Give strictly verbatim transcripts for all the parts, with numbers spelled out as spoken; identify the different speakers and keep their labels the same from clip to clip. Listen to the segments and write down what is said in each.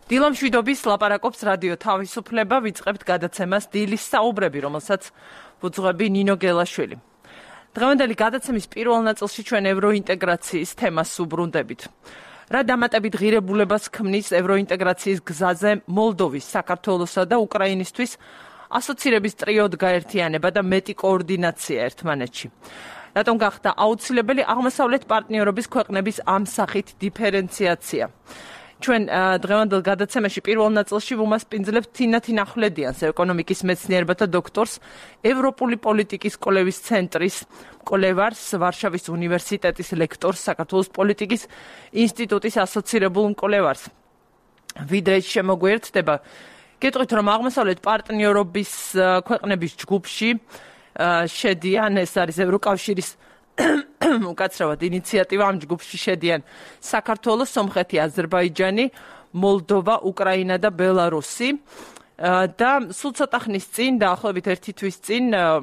Speaker 1: დილამშვიდობის ლაპარაკობს რადიო თავისუფლება, ვიწყებთ გადაცემას დილის საუბრები, რომელსაც ვუძღვები ნინო გელაშვილი. დღევანდელი გადაცემის პირველ ნაწილში ჩვენ ევროინტეგრაციის თემას უბრუნდებით. რა დამატებით ღირებულებას ქმნის ევროინტეგრაციის გზაზე მოლდოვის, საქართველოსა და უკრაინისთვის ასოცირების ტრიოდ გაერთიანება და მეტი კოორდინაცია ერთმანეთში. რატომ გახდა აუცილებელი აღმოსავლეთ პარტნიორობის ქვეყნების ამ სახით დიფერენციაცია? ჩვენ დღევანდელ გადაცემაში პირველ ნაწილში ვუმასპინძლებთ თინა თინახვლედიანს, ეკონომიკის მეცნიერებათა დოქტორს, ევროპული პოლიტიკის კვლევის ცენტრის მკვლევარს, ვარშავის უნივერსიტეტის ლექტორს, საქართველოს პოლიტიკის ინსტიტუტის ასოცირებულ მკვლევარს. ვიდრე შემოგვიერთდება, გეტყვით, რომ აღმოსავლეთ პარტნიორობის ქვეყნების ჯგუფში შედიან, ეს არის ევროკავშირის უკაცრავად ინიციატივა, ამ ჯგუფში შედიან საქართველო, სომხეთი, აზერბაიჯანი, მოლდოვა, უკრაინა და ბელარუსი და სულ ცოტა ხნის წინ, დაახლოებით ერთი თვის წინ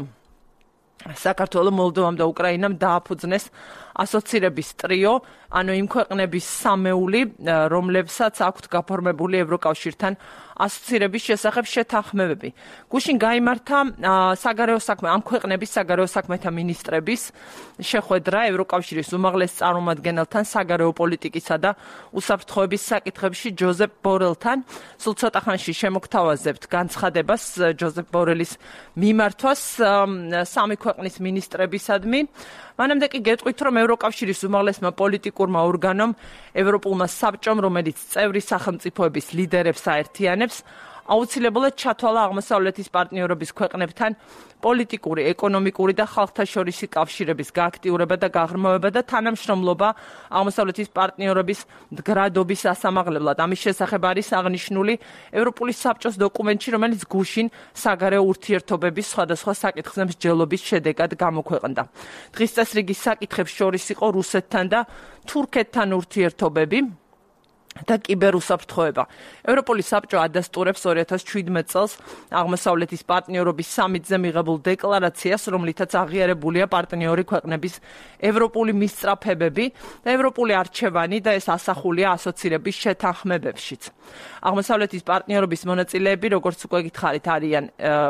Speaker 1: საქართველო, მოლდოვამ და უკრაინამ დააფუძნეს ასოცირების ტრიო, ანუ იმ ქვეყნების სამეული, რომლებსაც აქვთ გაფორმებული ევროკავშირთან ასოცირების შესახებ შეთანხმებები. გუშინ გაიმართა საგარეო საქმე, ამ ქვეყნების საგარეო საქმეთა მინისტრების შეხვედრა ევროკავშირის უმაღლეს წარმომადგენელთან საგარეო პოლიტიკისა და უსაფრთხოების საკითხებში ჯოზეფ ბორელთან. სულ ცოტა ხანში შემოგთავაზებთ განცხადებას ჯოზეფ ბორელის მიმართვას სამი ქვეყნის მინისტრებისადმი. მანამდე კი გეტყვით, რომ ევროკავშირის უმაღლესმა პოლიტიკურმა ორგანომ, ევროპულმა საბჭომ, რომელიც წევრი სახელმწიფოების ლიდერებს აერთიანებს, აუცილებლად ჩათვალა აღმოსავლეთის პარტნიორობის ქვეყნებთან პოლიტიკური, ეკონომიკური და ხალხთაშორისი კავშირების გააქტიურება და გაღრმავება და თანამშრომლობა აღმოსავლეთის პარტნიორობის მდგრადობის ასამაღლებლად. ამის შესახებ არის აღნიშნული ევროპული საბჭოს დოკუმენტში, რომელიც გუშინ საგარეო ურთიერთობების სხვადასხვა საკითხზე მსჯელობის შედეგად გამოქვეყნდა. დღის წესრიგის საკითხებს შორის იყო რუსეთთან და თურქეთთან ურთიერთობები და კიბერუსაფრთხოება. ევროპული საბჭო ადასტურებს ორი ათას ჩვიდმეტ წელს აღმოსავლეთის პარტნიორობის სამიტზე მიღებულ დეკლარაციას, რომლითაც აღიარებულია პარტნიორი ქვეყნების ევროპული მისწრაფებები და ევროპული არჩევანი და ეს ასახულია ასოცირების შეთანხმებებშიც. აღმოსავლეთის პარტნიორობის მონაწილეები, როგორც უკვე გითხარით, არიან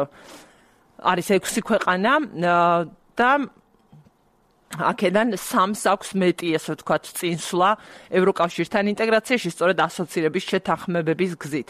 Speaker 1: არის ექვსი ქვეყანა და აქედან სამს აქვს მეტი, ესე ვთქვათ, წინსვლა ევროკავშირთან ინტეგრაციაში, სწორედ ასოცირების შეთანხმებების გზით.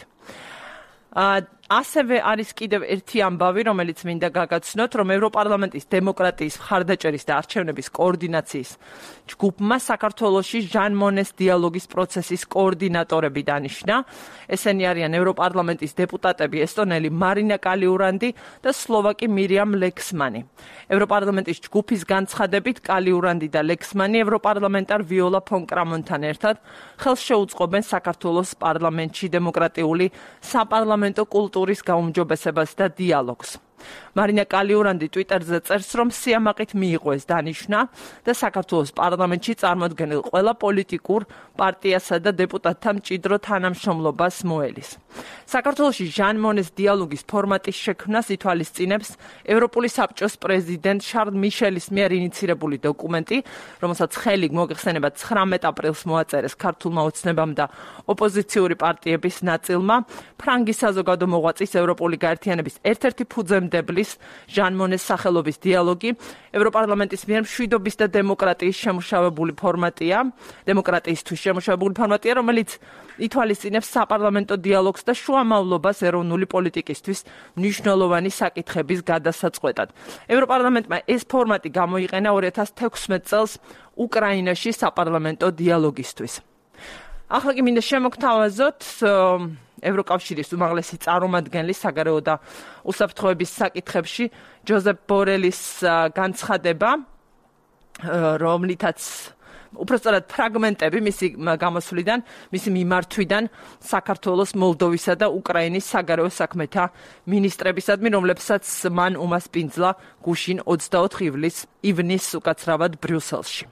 Speaker 1: ასევე არის კიდევ ერთი ამბავი, რომელიც მინდა გაგაცნოთ, რომ ევროპარლამენტის დემოკრატიის, მხარდაჭერის და არჩევნების კოორდინაციის ჯგუფმა საქართველოში ჟან მონეს დიალოგის პროცესის კოორდინატორები დანიშნა. ესენი არიან ევროპარლამენტის დეპუტატები ესტონელი მარინა კალიურანდი და სლოვაკი მირიამ ლექსმანი. ევროპარლამენტის ჯგუფის განცხადებით კალიურანდი და ლექსმანი ევროპარლამენტარ ვიოლა ფონ კრამონთან ერთად ხელს შეუწყობენ საქართველოს პარლამენტში დემოკრატიული საპარლამენტო კულტურის გაუმჯობესებას და დიალოგს. მარინა კალიურანდი ტვიტერზე წერს, რომ სიამაყით მიიღო ეს დანიშვნა და საქართველოს პარლამენტში წარმოდგენილ ყველა პოლიტიკურ პარტიასა და დეპუტატთა მჭიდრო თანამშრომლობას მოელის. საქართველოში ჟან მონეს დიალოგის ფორმატის შექმნას ითვალისწინებს ევროპული საბჭოს პრეზიდენტ შარლ მიშელის მიერ ინიცირებული დოკუმენტი, რომელსაც ხელი მოგეხსენებათ ცხრამეტ აპრილს მოაწერეს ქართულმა ოცნებამ და ოპოზიციური პარტიების ნაწილმა. ფრანგის საზოგადო მოღვაწის ევროპული გაერთიანების ერთ-ერთი ფუძემდებლის ჟან მონეს სახელობის დიალოგი ევროპარლამენტის მიერ მშვიდობის და დემოკრატიის შემუშავებული ფორმატია, დემოკრატიისთვის შემუშავებული ფორმატია, რომელიც ითვალისწინებს საპარლამენტო დიალოგს და შუამავლობას ეროვნული პოლიტიკისთვის მნიშვნელოვანი საკითხების გადასაწყვეტად. ევროპარლამენტმა ეს ფორმატი გამოიყენა ორი ათას თექვსმეტ წელს უკრაინაში საპარლამენტო დიალოგისთვის. ახლა კი მინდა შემოგთავაზოთ ევროკავშირის უმაღლესი წარმომადგენლის საგარეო და უსაფრთხოების საკითხებში ჯოზეფ ბორელის განცხადება, რომლითაც უпростоრად ფრაგმენტები მისი გამოსვლიდან, მისი მიმართვიდან საქართველოს, მოლდოვისა და უკრაინის საგარეო საქმეთა მინისტრებისადმი, რომლებსაც მან უმასპინძლა გუშინ ოცდაოთხ ივნის უკაცრავად ბრიუსელში.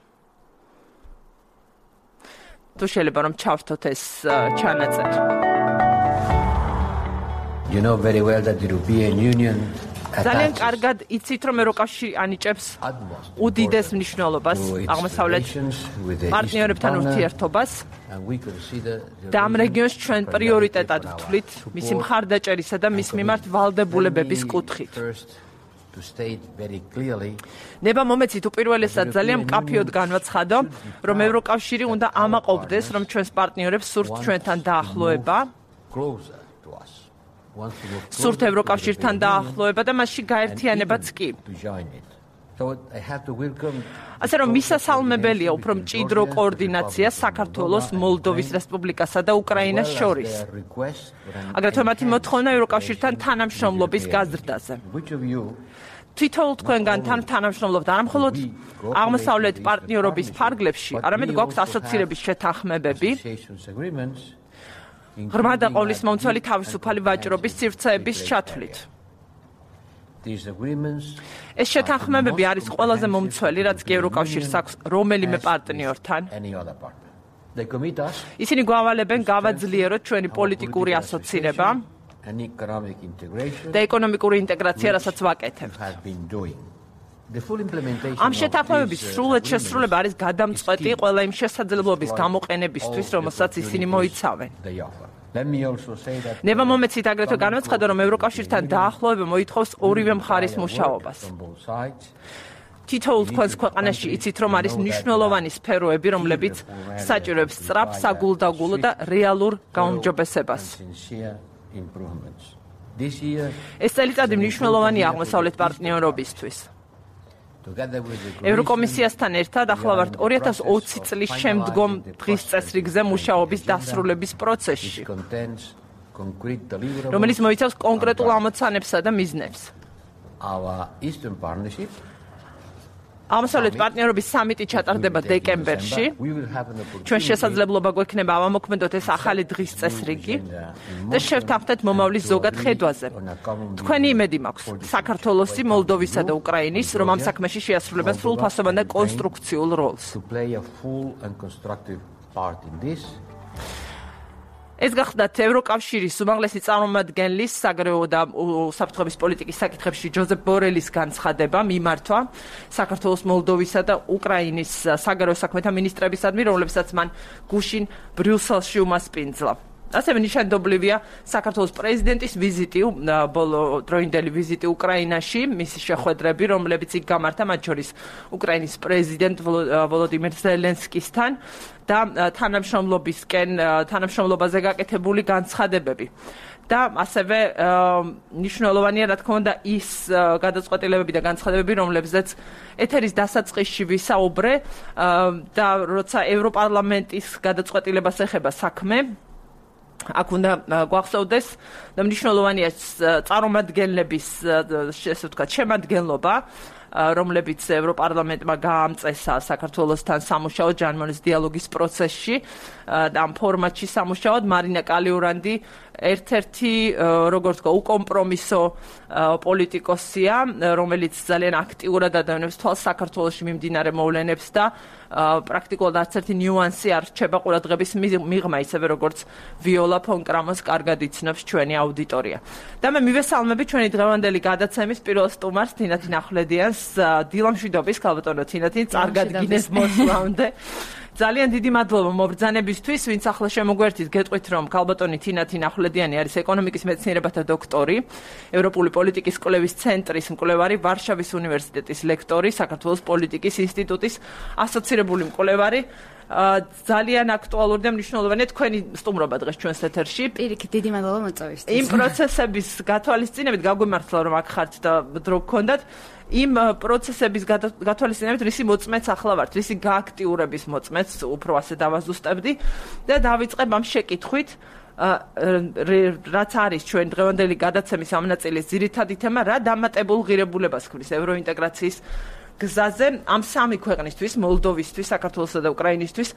Speaker 1: თუ შეიძლება რომ ჩავრთოთ ეს ჩანაწერი.
Speaker 2: You know very well that the European Union
Speaker 1: ძალიან კარგად იცით, რომ ევროკავშირი ანიჭებს უდიდეს მნიშვნელობას აღმოსავლეთ პარტნიორებთან ურთიერთობას და ამ რეგიონს ჩვენ პრიორიტეტად ვთვლით მისი მხარდაჭერისა და მის მიმართ ვალდებულებების კუთხით. ნება მომეცით უპირველესად ძალიან მკაფიოდ განვაცხადო, რომ ევროკავშირი უნდა ამაყობდეს, რომ ჩვენს პარტნიორებს სურთ ჩვენთან დაახლოება, სურთ ევროკავშირთან დაახლოება და მასში გაერთიანებაც კი. ასე რომ მისასალმებელია უფრო მჭიდრო კოორდინაცია საქართველოს, მოლდოვის რესპუბლიკასა და უკრაინას შორის. აგრეთვე მათი მოთხოვნა ევროკავშირთან თანამშრომლობის გაზრდაზე. თითოეულ თქვენგან თან თანამშრომლობთ არა მხოლოდ აღმოსავლეთ პარტნიორობის ფარგლებში, არამედ გვაქვს ასოცირების შეთანხმებები, ღრმა და ყოვლისმომცველი თავისუფალი ვაჭრობის სივრცეების ჩათვლით. ეს შეთანხმებები არის ყველაზე მომცველი, რაც კი ევროკავშირს აქვს რომელიმე პარტნიორთან. ისინი გვავალებენ გავაძლიეროთ ჩვენი პოლიტიკური ასოცირება და ეკონომიკური ინტეგრაცია, რასაც ვაკეთებთ. ამ შეთანხმებების სრულად შესრულება არის გადამწყვეტი ყველა იმ შესაძლებლობის გამოყენებისთვის, რომელსაც ისინი მოიცავენ. ნება მომეცით აგრეთვე განვაცხადო, რომ ევროკავშირთან დაახლოება მოითხოვს ორივე მხარის მუშაობას. თითოეულ თქვენს ქვეყანაში იცით, რომ არის მნიშვნელოვანი სფეროები, რომლებიც საჭიროებს სწრაფ, საგულდაგულო და რეალურ გაუმჯობესებას. ეს წელიწადი მნიშვნელოვანია აღმოსავლეთ პარტნიორობისთვის. ევროკომისიასთან ერთად ახლა ვართ ორი ათას ოცი წლის შემდგომ დღის წესრიგზე მუშაობის დასრულების პროცესში, რომელიც მოიცავს კონკრეტულ ამოცანებსა და მიზნებს. აღმოსავლეთ პარტნიორობის სამიტი ჩატარდება დეკემბერში. ჩვენ შესაძლებლობა გვექნება ავამოქმედოთ ეს ახალი დღის წესრიგი და შევთანხმდეთ მომავლის ზოგად ხედვაზე. თქვენი იმედი მაქვს საქართველოსი, მოლდოვისა და უკრაინის, რომ ამ საქმეში შეასრულებენ სრულფასოვან და კონსტრუქციულ როლს. ეს გახდათ ევროკავშირის უმაღლესი წარმომადგენლის საგარეო და უსაფრთხოების პოლიტიკის საკითხებში ჯოზეფ ბორელის განცხადება მიმართვა საქართველოს, მოლდოვისა და უკრაინის საგარეო საქმეთა მინისტრებისადმი, რომლებსაც მან გუშინ ბრიუსელში უმასპინძლა. ასევე ნიშანდობლივია საქართველოს პრეზიდენტის ვიზიტი, ბოლო დროინდელი ვიზიტი უკრაინაში, მისი შეხვედრები, რომლებიც იქ გამართა, მათ შორის უკრაინის პრეზიდენტ ვოლოდიმირ ზელენსკისთან და თანამშრომლობისკენ თანამშრომლობაზე გაკეთებული განცხადებები. და ასევე მნიშვნელოვანია, რა თქმა უნდა, ის გადაწყვეტილებები და განცხადებები, რომლებზეც ეთერის დასაწყისში ვისაუბრე და როცა ევროპარლამენტის გადაწყვეტილებას ეხება საქმე, აქ უნდა გვახსოვდეს და მნიშვნელოვანია წარმომადგენლების, ესე ვთქვათ, შემადგენლობა, რომლებიც ევროპარლამენტმა გაამწესა საქართველოსთან სამუშაო ჯანმონის დიალოგის პროცესში და ამ ფორმატში სამუშაოდ მარინა კალიურანდი ერთ-ერთი, როგორც ვთქვა, უკომპრომისო პოლიტიკოსია, რომელიც ძალიან აქტიურად ადევნებს თვალს საქართველოში მიმდინარე მოვლენებს და პრაქტიკულად არც ერთი ნიუანსი არ რჩება ყურადღების მიღმა, ისევე როგორც ვიოლა ფონ კრამოს კარგად იცნობს ჩვენი აუდიტორია. და მე მივესალმები ჩვენი დღევანდელი გადაცემის პირველ სტუმარს, თინათინ ახვლედიანს, დილამშვიდობის, ქალბატონო თინათინ, წარგად გინეს მოსვლამდე. ძალიან დიდი მადლობა მობრძანებისთვის, ვინც ახლა შემოგვერთით, გეტყვით, რომ ქალბატონი თინათინ ახვლედიანი არის ეკონომიკის მეცნიერებათა დოქტორი, ევროპული პოლიტიკის კვლევის ცენტრის მკვლევარი, ვარშავის უნივერსიტეტის ლექტორი, საქართველოს პოლიტიკის ინსტიტუტის ასოცირებული მკვლევარი. ძალიან აქტუალური და მნიშვნელოვანია თქვენი სტუმრობა დღეს ჩვენს ეთერში.
Speaker 2: პირიქით, დიდი მადლობა მოწვევისთვის.
Speaker 1: იმ პროცესების გათვალისწინებით გაგვიმართლა, რომ აქ ხართ და დრო გქონდათ. იმ პროცესების გათვალისწინებით, რისი მოწმეც ახლა ვართ, რისი გააქტიურების მოწმეც, უფრო ასე დავაზუსტებდი და დავიწყებ ამ შეკითხვით, რაც არის ჩვენ დღევანდელი გადაცემის ამ ნაწილის ძირითადი თემა, რა დამატებულ ღირებულებას ქმნის ევროინტეგრაციის გზაზე ამ სამი ქვეყნისთვის, მოლდოვისთვის, საქართველოსა და უკრაინისთვის,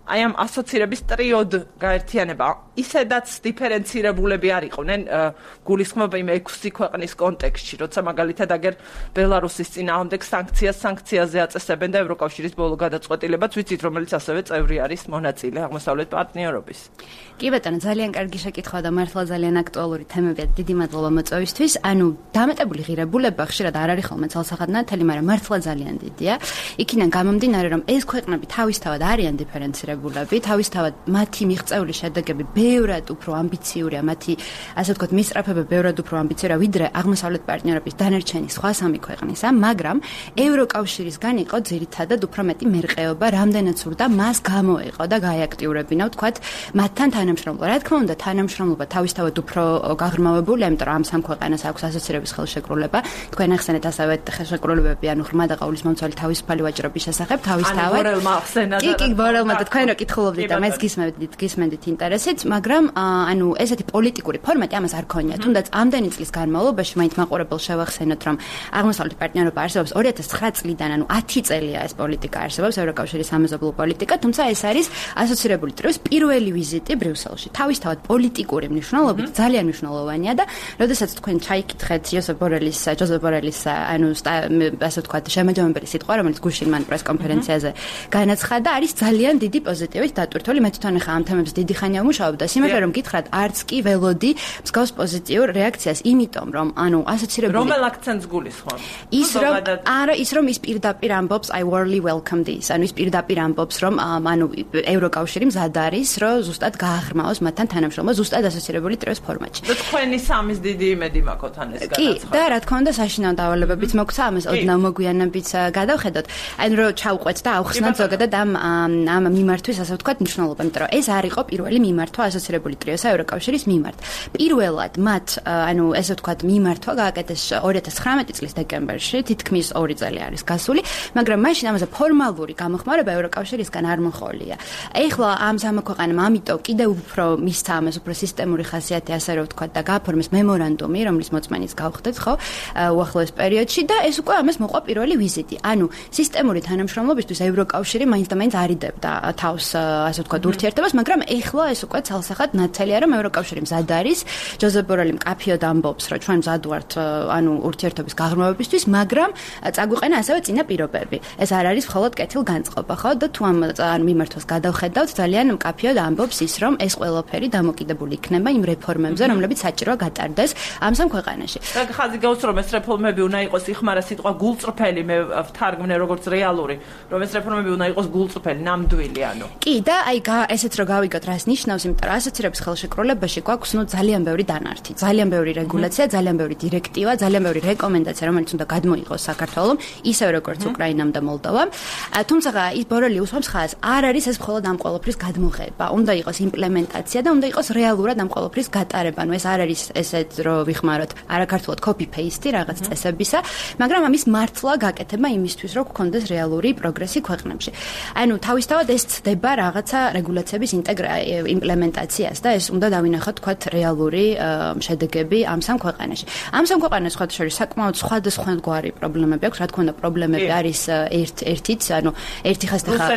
Speaker 1: აი ამ ასოცირების ტრიოდ გაერთიანება ისედაც დიფერენცირებულები არ იყვნენ გულისხმობა იმ ექვსი ქვეყნის კონტექსტში, როცა მაგალითად აგერ ბელარუსის წინააღმდეგ სანქციას სანქციაზე აწესებენ და ევროკავშირის ბოლო გადაწყვეტილებაც ვიცით, რომელიც ასევე წევრი არის მონაწილე აღმოსავლეთ პარტნიორობის.
Speaker 2: კი ბატონო, ძალიან კარგი შეკითხვა და მართლა ძალიან აქტუალური თემებია. დიდი მადლობა მოწვევისთვის. ანუ დამეტებული ღირებულება ხშირად არ არის ხოლმე ძალსახადნათელი, მაგრამ მართლა ძალიან დიდია. იქიდან გამომდინარე, რომ ეს ქვეყნები თავისთავად არიან დიფერენცირებულები, თავისთავად მათი მიღწეული შედეგები ბევრად უფრო ამბიციურია, მათი ასე ვთქვათ, მისწრაფებები ბევრად უფრო ამბიციურია, ვიდრე აღმოსავლეთ პარტნიორობის დანარჩენი სხვა სამი ქვეყნისა, მაგრამ ევროკავშირისგან იყო ძირითადად უფრო მეტი მერყეობა, რამდენიც უნდა მას გამოეყო და გაააქტიურებინა, ვთქვათ, მათთან თანამშრომლობა. რა თქმა უნდა, თანამშრომლობა თავისთავად უფრო გაღრმავებულია, იმიტომ რომ ამ სამ ქვეყანას აქვს ასოცირების ხელშეკრულება. თქვენ ახსენეთ ასევე ხელშეკრულებები, ანუ ღრმა და ყავლისმომცველი თავისუფალი ვაჭრობის შესახებ, თავისთავად.
Speaker 1: ანუ ბორელმა ახსენა და
Speaker 2: კი, კი, ბორელმა და თქვენ რო კითხულობდით და მეც გისმენდით, გისმენდით ინტერესით, მაგრამ ანუ ესეთი პოლიტიკური ფორმატი ამას არ ქონია. თუნდაც ამდენი წლის განმავლობაში მაინც მაყურებელს შევახსენოთ, რომ აღმოსავლეთ პარტნიორობა არსებობს ორი ათას ცხრა წლიდან, ანუ ათი წელია ეს პოლიტიკა არსებობს, ევროკავშირის სამეზობლო პოლიტიკა, თუმცა ეს არის ასოცირებული ტრიოს პირველი ვიზიტი ბრიუსელში. თავისთავად პოლიტიკური მნიშვნელობით ძალიან მნიშვნელოვანია და როდესაც თქვენ ჩაიკითხეთ იოსებ ბორელის, ჯოზეფ ბორელის, ანუ ასე ვთქვათ, შემაჯამებელი სიტყვა, რომელიც გუშინ მან პრესკონფერენციაზე განაცხადა, არის ძალიან დიდი პოზიტივით დატვირთული. მე თვითონ ახლა ამ თემებს დიდი ხანია ვმუშაობ და სიმართლე რომ გითხრათ, არც კი ველოდი მსგავს პოზიტიურ რეაქციას, იმიტომ რომ ანუ ასოცირებული
Speaker 1: რომელ აქცენტს გულისხმობ?
Speaker 2: ის რომ არა, ის რომ ის პირდაპირ ამბობს I warmly welcome this. ანუ ის პირდაპირ ამბობს, რომ ანუ ევროკავშირი მზად არის, რომ ზუსტად გააღრმავოს მათთან თანამშრომლობა ზუსტად ასოცირებული ტრიოს ფორმატში.
Speaker 1: და თქვენი სამის დიდი იმედი მაქვს ან ეს განაცხადა.
Speaker 2: კი, და რა თქმა უნდა, საშინაო დავალებებიც მოგცა, ამას ოდნავ მოგვიანებით გადავხედოთ. ანუ რომ ჩავყვეთ და ავხსნათ ზოგადად ამ ამ მიმართვის, ასე ვთქვათ, მნიშვნელობა, იმიტომ რომ ეს არ იყო პირველი მიმართვა ასოცირებული ტრიოსა ევროკავშირის მიმართ. პირველად მათ, ანუ ესე ვთქვათ, მიმართვა გააკეთეს ორი ათას ცხრამეტი წლის დეკემბერში, თითქმის ორი წელი არის გასული, მაგრამ მაშინ ამაზე ფორმალური გამოხმარება ევროკავშირისგან არ მოხოლია. ეხლა ამ სამ ქვეყანამ ამიტომ კიდევ უფრო მისცა ამას უფრო სისტემური ხასიათი, ასე რომ ვთქვათ, და გააფორმეს მემორანდუმი, რომლის მოწმენიც გავხდეთ, ხო, უახლოეს პერიოდში და ეს უკვე ამას მოყვა პირველი ვიზიტი. ანუ სისტემური თანამშრომლობისთვის ევროკავშირი მაინც და მაინც არიდებდა თავს, ასე ვთქვათ, ურთიერთობას, მაგრამ ეხლა ეს უკვე ცალსახად ნათელია, რომ ევროკავშირი მზად არის. ჯოზეფ ბორელი მკაფიოდ ამბობს, რომ ჩვენ მზად ვართ, ანუ ურთიერთობის გაღრმავებისთვის, მაგრამ წაგვიყენა ასევე წინა პირობები. ეს არ არის მხოლოდ კეთილგანწყობა, ხო? და თუ ამ ანუ მიმართვას გადავხედავთ, ძალიან მკაფიოდ ამბობს ის, რომ ეს ყველაფერი დამოკიდებული იქნება იმ რეფორმებზე, რომლებიც საჭიროა გატარდეს ამ სამ ქვეყანაში.
Speaker 1: და ხაზი გავს, რომ ეს რეფორმები უნდა იყოს, იხმარა სიტყვა გულწრფელი, მე ვთარგმნე როგორც რეალური, რომ ეს რეფორმები უნდა იყოს გულწრფელი, ნამდვილი, ანუ.
Speaker 2: კი, და აი ესეც რო გავიგოთ, რას ნიშნავს, იმიტომ რომ ასოცირების ხელშეკრულებაში გვაქვს ნუ ძალიან ბევრი დანართი, ძალიან ბევრი რეგულაცია, ძალიან ბევრი დირექტივა, ძალიან ბევრი რეკომენდაცია, რომელიც უნდა გადმოიღოს საქართველოს, ისევე როგორც უკრაინამ და მოლდოვამ. თუმცა ის ბორელი უსვამს ხაზს, არ არის ეს მხოლოდ ამ ყველაფრის გადმოღება, უნდა იყოს იმპლემენტაცია და უნდა იყოს რეალურად ამ ყველაფრის გატარება. ანუ ეს არ არის ესეთ რო ვიხმაროთ, არაქართულად copy paste რაღაც წესებისა, მაგრამ ამის მართლა გაკეთება იმისთვის, რომ გქონდეს რეალური პროგრესი ქვეყნებში. ანუ თავისთავად ეს ცდება რაღაცა რეგულაციების იმპლემენტაციას და ეს უნდა დავინახოთ, თქვათ, რეალური შედეგები ამ სამ ქვეყანაში. ამ სამ ქვეყანას სხვა შორის საკმაოდ სხვადასხვაგვარი პრობლემები აქვს, რა თქმა უნდა, პრობლემები არის ერთ ერთიც, ანუ ერთი ხაზი ხა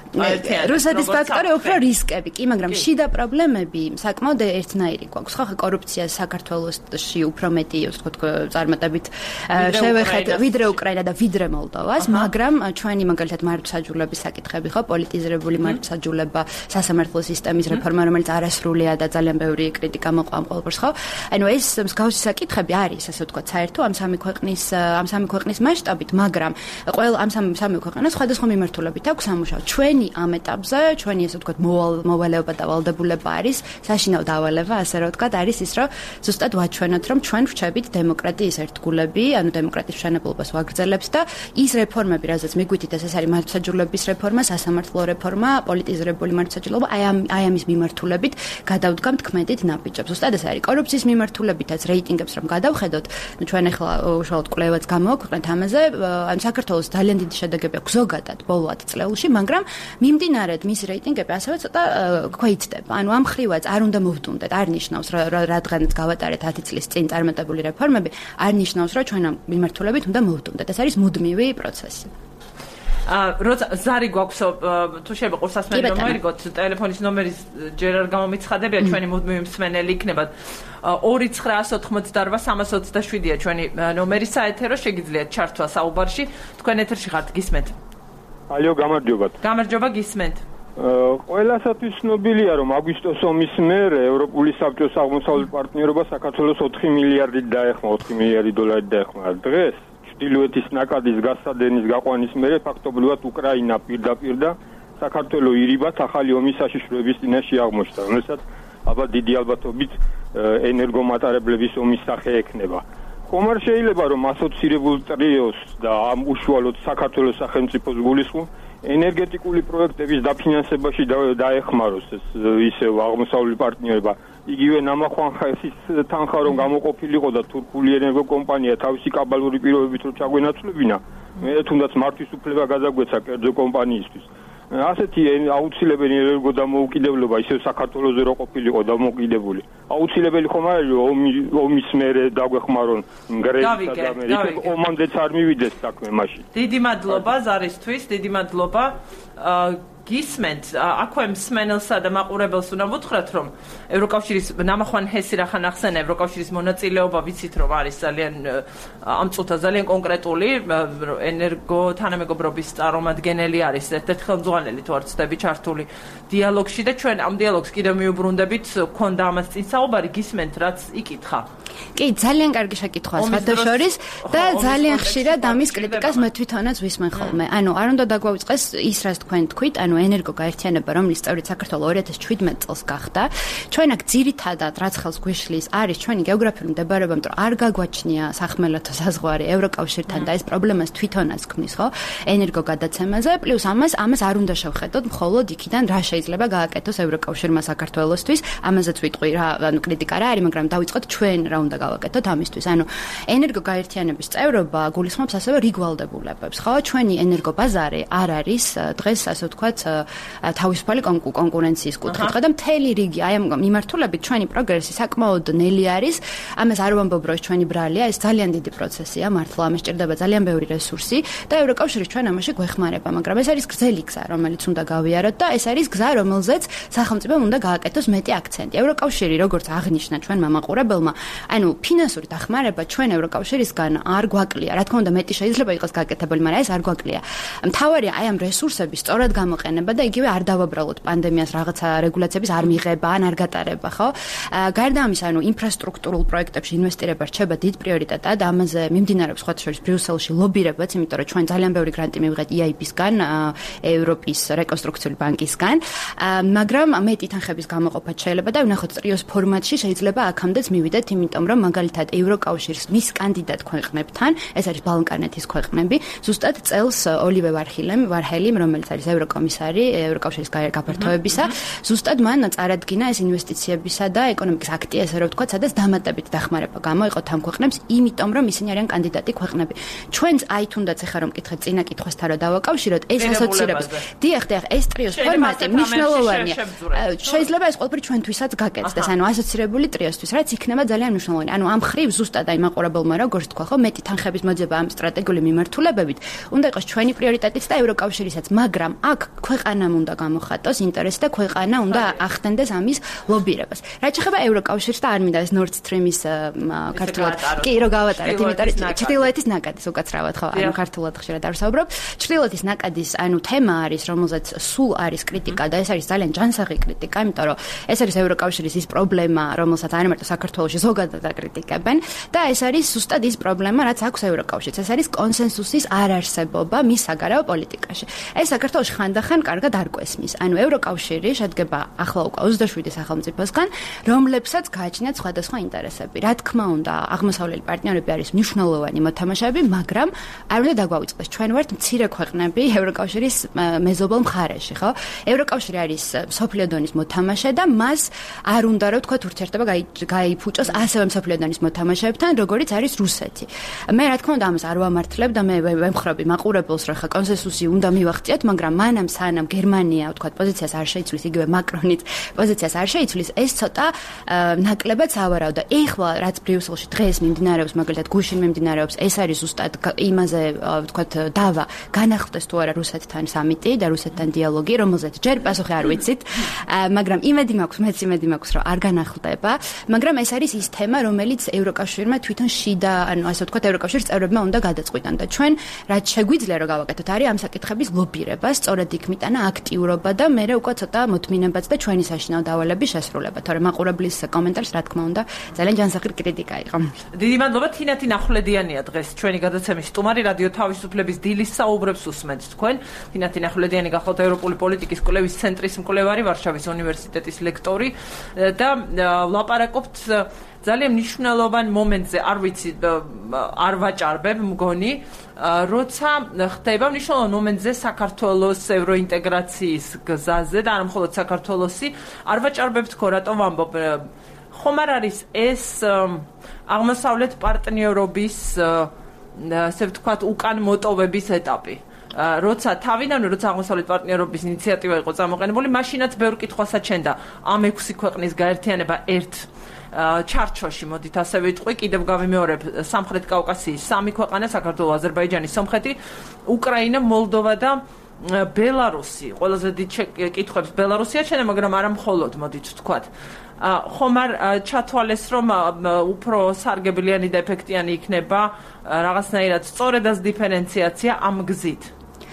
Speaker 2: რუსეთის ფაქტორი უფრო რისკები, კი, მაგრამ შიდა პრობლემები საკმაოდ ერთნაირი გვაქვს. ხო, კორუფცია საქართველოში უფრო მეტი, ვთქვათ, წარმატებით შევეხეთ ვიდრე უკრაინა და ვიდრე მოლდოვას, მაგრამ ჩვენი მაგალითად მართლმსაჯულების საკითხები, ხო, პოლიტიზირებული მართლმსაჯულება, სასამართლო სისტემის რეფორმა, რომელიც არასრულია და ძალიან ბევრი კრიტიკა მოყვა ამ ყველაფერს, ხო? ანუ ეს მსგავსი საკითხები არის, ასე ვთქვათ, საერთო ამ სამი ქვეყნის ამ სამი ქვეყნის მასშტაბით, მაგრამ ყველა ამ სამი სამი ქვეყანას სხვადასხვა მიმართულებით აქვს სამუშაო. ჩვენი ამ ეტაპზე, ჩვენი ასე ვთქვათ, მოვალეობა და ვალდებულება არის საშინაო დავალება, ასე რომ ვთქვათ, არის ის, რომ ზუსტად ვაჩვენოთ, რომ ჩვენ ვრჩებით დემოკრატიის ერთგულები, ანუ დემოკრატიის მშენებლობას ვაგრძელებთ და ის რეფორმები, რაზეც მიგვითით ეს არის მართლმსაჯულების რეფორმა, სასამართლო რეფორმა, პოლიტიზირებული მართლმსაჯულება, აი ამ აი ამის მიმართულებით გადავდგამთ ქმედით ნაბიჯებს. ზუსტად ეს არის კორუფციის მიმართულებითაც რეიტინგებს რომ გადავხედოთ, ну ჩვენ ახლა უშუალოდ კვლევაც გამოვაქვეყნეთ ამაზე, ანუ საქართველოს ძალიან დიდი შედეგები აქვს ზოგადად ბოლო ათი წლებში, მაგრამ მიმდინარედ მის რეიტინგები ასევე ცოტა ქვეითდება. ანუ ამ ხრივაც არ უნდა მოვდუნდეთ, არ ნიშნავს რადგანაც გავატარეთ ათი წლის წინ წარმატებული რეფორმები, არ ნიშნავს რომ ჩვენ ამ მიმართულებით უნდა მოვდუნდეთ. ეს არის მუდმივი პროცესი.
Speaker 1: როცა ზარი გვაქვს თუ შეიძლება ყურსასმენი რომ მოიგოთ ტელეფონის ნომერი ჯერ არ გამომიცხადებია ჩვენი მუდმივი მსმენელი იქნება ორი ცხრაას ოთხმოცდაორვა სამას ოცდაშვიდია ჩვენი ნომერი საეთერო შეგიძლიათ ჩართვა საუბარში თქვენ ეთერში ხართ გისმენთ
Speaker 3: ალო გამარჯობათ
Speaker 1: გამარჯობა გისმენთ
Speaker 3: ყველასათვის ცნობილია რომ აგვისტოს ომის მერე ევროპული საბჭოს აღმოსავლეთ პარტნიორობა საქართველოს ოთხი მილიარდით დაეხმო ოთხი მილიარდი დოლარით დაეხმო დღეს ჩრდილოეთის ნაკადის გასადენის გაყვანის მერე ფაქტობრივად უკრაინა პირდაპირ და საქართველოს ირიბად ახალი ომის საშიშროების წინაშე აღმოჩნდა რომელსაც აბა დიდი ალბათობით ენერგომატარებლების ომის სახე ექნება ხომ არ შეიძლება რომ ასოცირებულ ტრიოს და ამ უშუალოდ საქართველოს სახელმწიფოს გულისხმობ ენერგეტიკული პროექტების დაფინანსებაში დაეხმაროს ეს ისევ აღმოსავლელი პარტნიორობა იგივე ნამახვანხის თანხა რომ გამოყოფილიყო და თურქული ენერგოკომპანია თავისი კაბალური პირობებით რო ჩაგვენაცვლებინა მე თუნდაც მართვის უფლება გადაგვეცა კერძო კომპანიისთვის ასეთი აუცილებელი ენერგო დამოუკიდებლობა ისევ საქართველოსზე რო ყოფილიყო დამოუკიდებელი აუცილებელი ხომ არის რომ ომის მერე დაგვეხმარონ ინგრესსა და ამერიკა ომამდეც არ მივიდეს საქმე მაშინ
Speaker 1: დიდი მადლობა ზარისთვის დიდი მადლობა გისმენთ აქვე მსმენელსა და მაყურებელს უნდა ვუთხრათ რომ ევროკავშირის ნამახვან ჰესი რახან ახსენა ევროკავშირის მონაწილეობა ვიცით რომ არის ძალიან ამ წუთას ძალიან კონკრეტული ენერგო თანამეგობრობის წარმომადგენელი არის ერთ-ერთი ხელმძღვანელი თუ არ ვცდები ჩართული დიალოგში და ჩვენ ამ დიალოგს კიდევ მიუბრუნდებით ქონდა ამას წინ საუბარი გისმენთ რაც იკითხა
Speaker 2: კი ძალიან კარგი შეკითხვაა სხვადასხვის და ძალიან ხშირად ამის კრიტიკას მე თვითონაც ვისმენ ხოლმე ანუ არ უნდა დაგვაუწყეს ის რაც თქვენ თქვით ანუ ენერგო გაერთიანება რომლის წევრიც საქართველოს ორი ათას შვიდმეტ წელს გახდა ჩვენ აქ ძირითადად რაც ხელს გვიშლის არის ჩვენი გეოგრაფიული მდებარეობა იმიტომ არ გაგვაჩნია სახმელეთო საზღვარი ევროკავშირთან და ეს პრობლემას თვითონაც ქმნის ხო ენერგო გადაცემაზე პლუს ამას ამას არ უნდა შევხედოთ მხოლოდ იქიდან რა შეიძლება გააკეთოს ევროკავშირმა საქართველოსთვის ამაზეც ვიტყვი რა ანუ კრიტიკა რა არის მაგრამ დავიწყოთ ჩვენ რა უნდა გავაკეთოთ ამისთვის ანუ ენერგო გაერთიანების წევრობა გულისხმობს ასევე რიგ ვალდებულებებს ხო ჩვენი ენერგო ბაზარი არ არის დღეს ასე ვთქვათ თავისუფალი კონკურენციის კუთხით და მთელი რიგი აი ამ მიმართულებით ჩვენი პროგრესი საკმაოდ ნელი არის ამას არ ვამბობ რომ ჩვენი ბრალია ეს ძალიან დიდი პროცესია მართლა ამას ჭირდება ძალიან ბევრი რესურსი და ევროკავშირი ჩვენ ამაში გვეხმარება მაგრამ ეს არის გრძელი გზა რომელიც უნდა გავიაროთ და ეს არის გზა რომელზეც სახელმწიფომ უნდა გააკეთოს მეტი აქცენტი ევროკავშირი როგორც აღნიშნა ჩვენმა მაყურებელმა ანუ ფინანსური დახმარება ჩვენ ევროკავშირისგან არ გვაკლია რა თქმა უნდა მეტი შეიძლება იყოს გაკეთებული მაგრამ ეს არ გვაკლია მთავარია აი ამ რესურსების სწორად გამოყენება და იგივე არ დავაბრალოთ პანდემიას რაღაცა რეგულაციების არ მიღება ან არ გატარება ხო გარდა ამისა ანუ ინფრასტრუქტურულ პროექტებში ინვესტირება რჩება დიდ პრიორიტეტად ამაზე მიმდინარეობს სხვათა შორის ბრიუსელში ლობირებაც იმიტომ რომ ჩვენ ძალიან ბევრი გრანტი მივიღეთ ი აი პი-სგან ევროპის რეკონსტრუქციული ბანკისგან მაგრამ მეტი თანხების გამოყოფა შეიძლება და ვნახოთ ტრიოს ფორმატში შეიძლება აქამდეც მივიდეთ იმიტომ რომ მაგალითად ევროკავშირის მის კანდიდატ ქვეყნებთან ეს არის ბალკანეთის ქვეყნები ზუსტად წელს ოლივე ვარჰილემ ვარჰელიმ რომელიც არის ევროკომისარი ევროკავშირის გაფართოებისა ზუსტად მან წარადგინა ეს ინვესტიციებისა და ეკონომიკის აქტი ესე რომ ვთქვათ სადაც დამატებით დახმარება გამოიყოთ ამ ქვეყნებს იმიტომ რომ ისინი არიან კანდიდატი ქვეყნები ჩვენც აი თუნდაც ეხა რომ მკითხეთ წინა კითხვასთან რომ დავაკავშიროთ ეს ასოცირებს დიახ დიახ ეს ტრიოს ფორმატი მნიშვნელოვანია შეიძლება ეს ყველაფერი ჩვენთვისაც გაკეთდეს ანუ ასოცირებული ტრიოსთვის რაც იქნება ძალიან მნიშვნელოვანი ანუ ამ ხრივ ზუსტად აი მაყურებელმა როგორც თქვა ხო მეტი თანხების მოძება ამ სტრატეგიული მიმართულებებით უნდა იყოს ჩვენი პრიორიტეტიც და ევროკავშირისაც მაგრამ აქ ქვეყანამ უნდა გამოხატოს ინტერესი და ქვეყანა უნდა ახდენდეს ამის ლობირებას რაც შეეხება ევროკავშირს და არ მინდა ეს Nord Stream-ის ქართულად კი რო გავატარეთ იმიტომ რომ ჩრდილოეთის ნაკადის უკაცრავად ხო ანუ ქართულად ხშირად არ ვსაუბრობ ჩრდილოეთის ნაკადის ანუ თემა არის რომელზეც სულ არის კრიტიკა და ეს არის ძალიან ჯანსაღი კრიტიკა იმიტომ რომ ეს არის ევროკავშირის ის პრობლემა რომელსაც არ მარტო საქართველოში ზოგადად აკრიტიკებენ და ეს არის ზუსტად ის პრობლემა რაც აქვს ევროკავშირს ეს არის კონსენსუსის არარსებობა მის საგარეო პოლიტიკაში ეს საქართველოში ხანდახან კარგად არ კვესმის ანუ ევროკავშირი შედგება ახლა უკვე ოცდაშვიდი სახელმწიფოსგან რომლებსაც გააჩნიათ სხვადასხვა ინტერესები რა თქმა უნდა აღმოსავლელი პარტნიორები არის მნიშვნელოვანი მოთამაშეები მაგრამ არ უნდა დაგვაუწყდეს ჩვენ ვართ მცირე ქვეყნები ევროკავშირის მეზობელ მხარეში ხო ევროკავშირი არის სოფლიო დონის მოთამაშე და მას არ უნდა რომ თქვა ურთიერთობა გაიფუჭოს ასევე სოფლიო დონის მოთამაშეებთან როგორიც არის რუსეთი მე რა თქმა უნდა ამას არ ვამართლებ და მე ვემხრობი მაყურებელს რომ ხა კონსენსუსი უნდა მივახციოთ მაგრამ მანამ სანამ ან გერმანია, ვთქვათ, პოზიციას არ შეიცვლის, იგივე მაკრონიც პოზიციას არ შეიცვლის, ეს ცოტა ნაკლებად სავარაუდო. ეხლა რაც ბრიუსელში დღეს მიმდინარეობს, მაგალითად გუშინ მიმდინარეობს, ეს არის ზუსტად იმაზე, ვთქვათ, დავა განახლდეს თუ არა რუსეთთან სამიტი და რუსეთთან დიალოგი, რომელზეც ჯერ პასუხი არ ვიცით, მაგრამ იმედი მაქვს, მეც იმედი მაქვს, რომ არ განახლდება, მაგრამ ეს არის ის თემა, რომელიც ევროკავშირმა თვითონ შიდა, ანუ ასე ვთქვათ, ევროკავშირის წევრებმა უნდა გადაწყვიტონ და ჩვენ რაც შეგვიძლია რომ გავაკეთოთ, არის ამ საკითხების ლობირება, სწორედ იქ მიტანა აქტიურობა და მე უკვე ცოტა მოთმინებაც და ჩვენი საშინაო დავალების შესრულება, თორემ მაყურებლის კომენტარს რა თქმა უნდა ძალიან ჯანსაღი კრიტიკა იყო.
Speaker 1: დიდი მადლობა თინათი ნახვლედიანია დღეს ჩვენი გადაცემის სტუმარი რადიო თავისუფლების დილის საუბრებს უსმენთ თქვენ. თინათი ნახვლედიანი გახლავთ ევროპული პოლიტიკის კვლევის ცენტრის მკვლევარი, ვარშავის უნივერსიტეტის ლექტორი და ვლაპარაკობთ ძალიან მნიშვნელოვან მომენტზე, არ ვიცი, არ ვაჭარბებ, მგონი, როცა ხდება მნიშვნელოვან მომენტზე საქართველოს ევროინტეგრაციის გზაზე და არა მხოლოდ საქართველოსი, არ ვაჭარბებ თქო, რატომ ვამბობ, ხომ არ არის ეს აღმოსავლეთ პარტნიორობის, ასე ვთქვათ, უკან მოტოვების ეტაპი. როცა თავიდან როცა აღმოსავლეთ პარტნიორობის ინიციატივა იყო წამოყენებული, მაშინაც ბევრ კითხვას აჩენდა ამ ექვსი ქვეყნის გაერთიანება ერთ ჩარჩოში, მოდით ასე ვიტყვი, კიდევ გავიმეორებ, სამხრეთ კავკასიის სამი ქვეყანა, საქართველო, აზერბაიჯანი, სომხეთი, უკრაინა, მოლდოვა და ბელარუსი. ყველაზე დიდ კითხვებს ბელარუსი აჩენდა, მაგრამ არა მხოლოდ, მოდით ვთქვათ. ხომ არ ჩათვალეს, რომ უფრო სარგებლიანი და ეფექტიანი იქნება რაღაცნაირად სწორედაც დიფერენციაცია ამ გზით.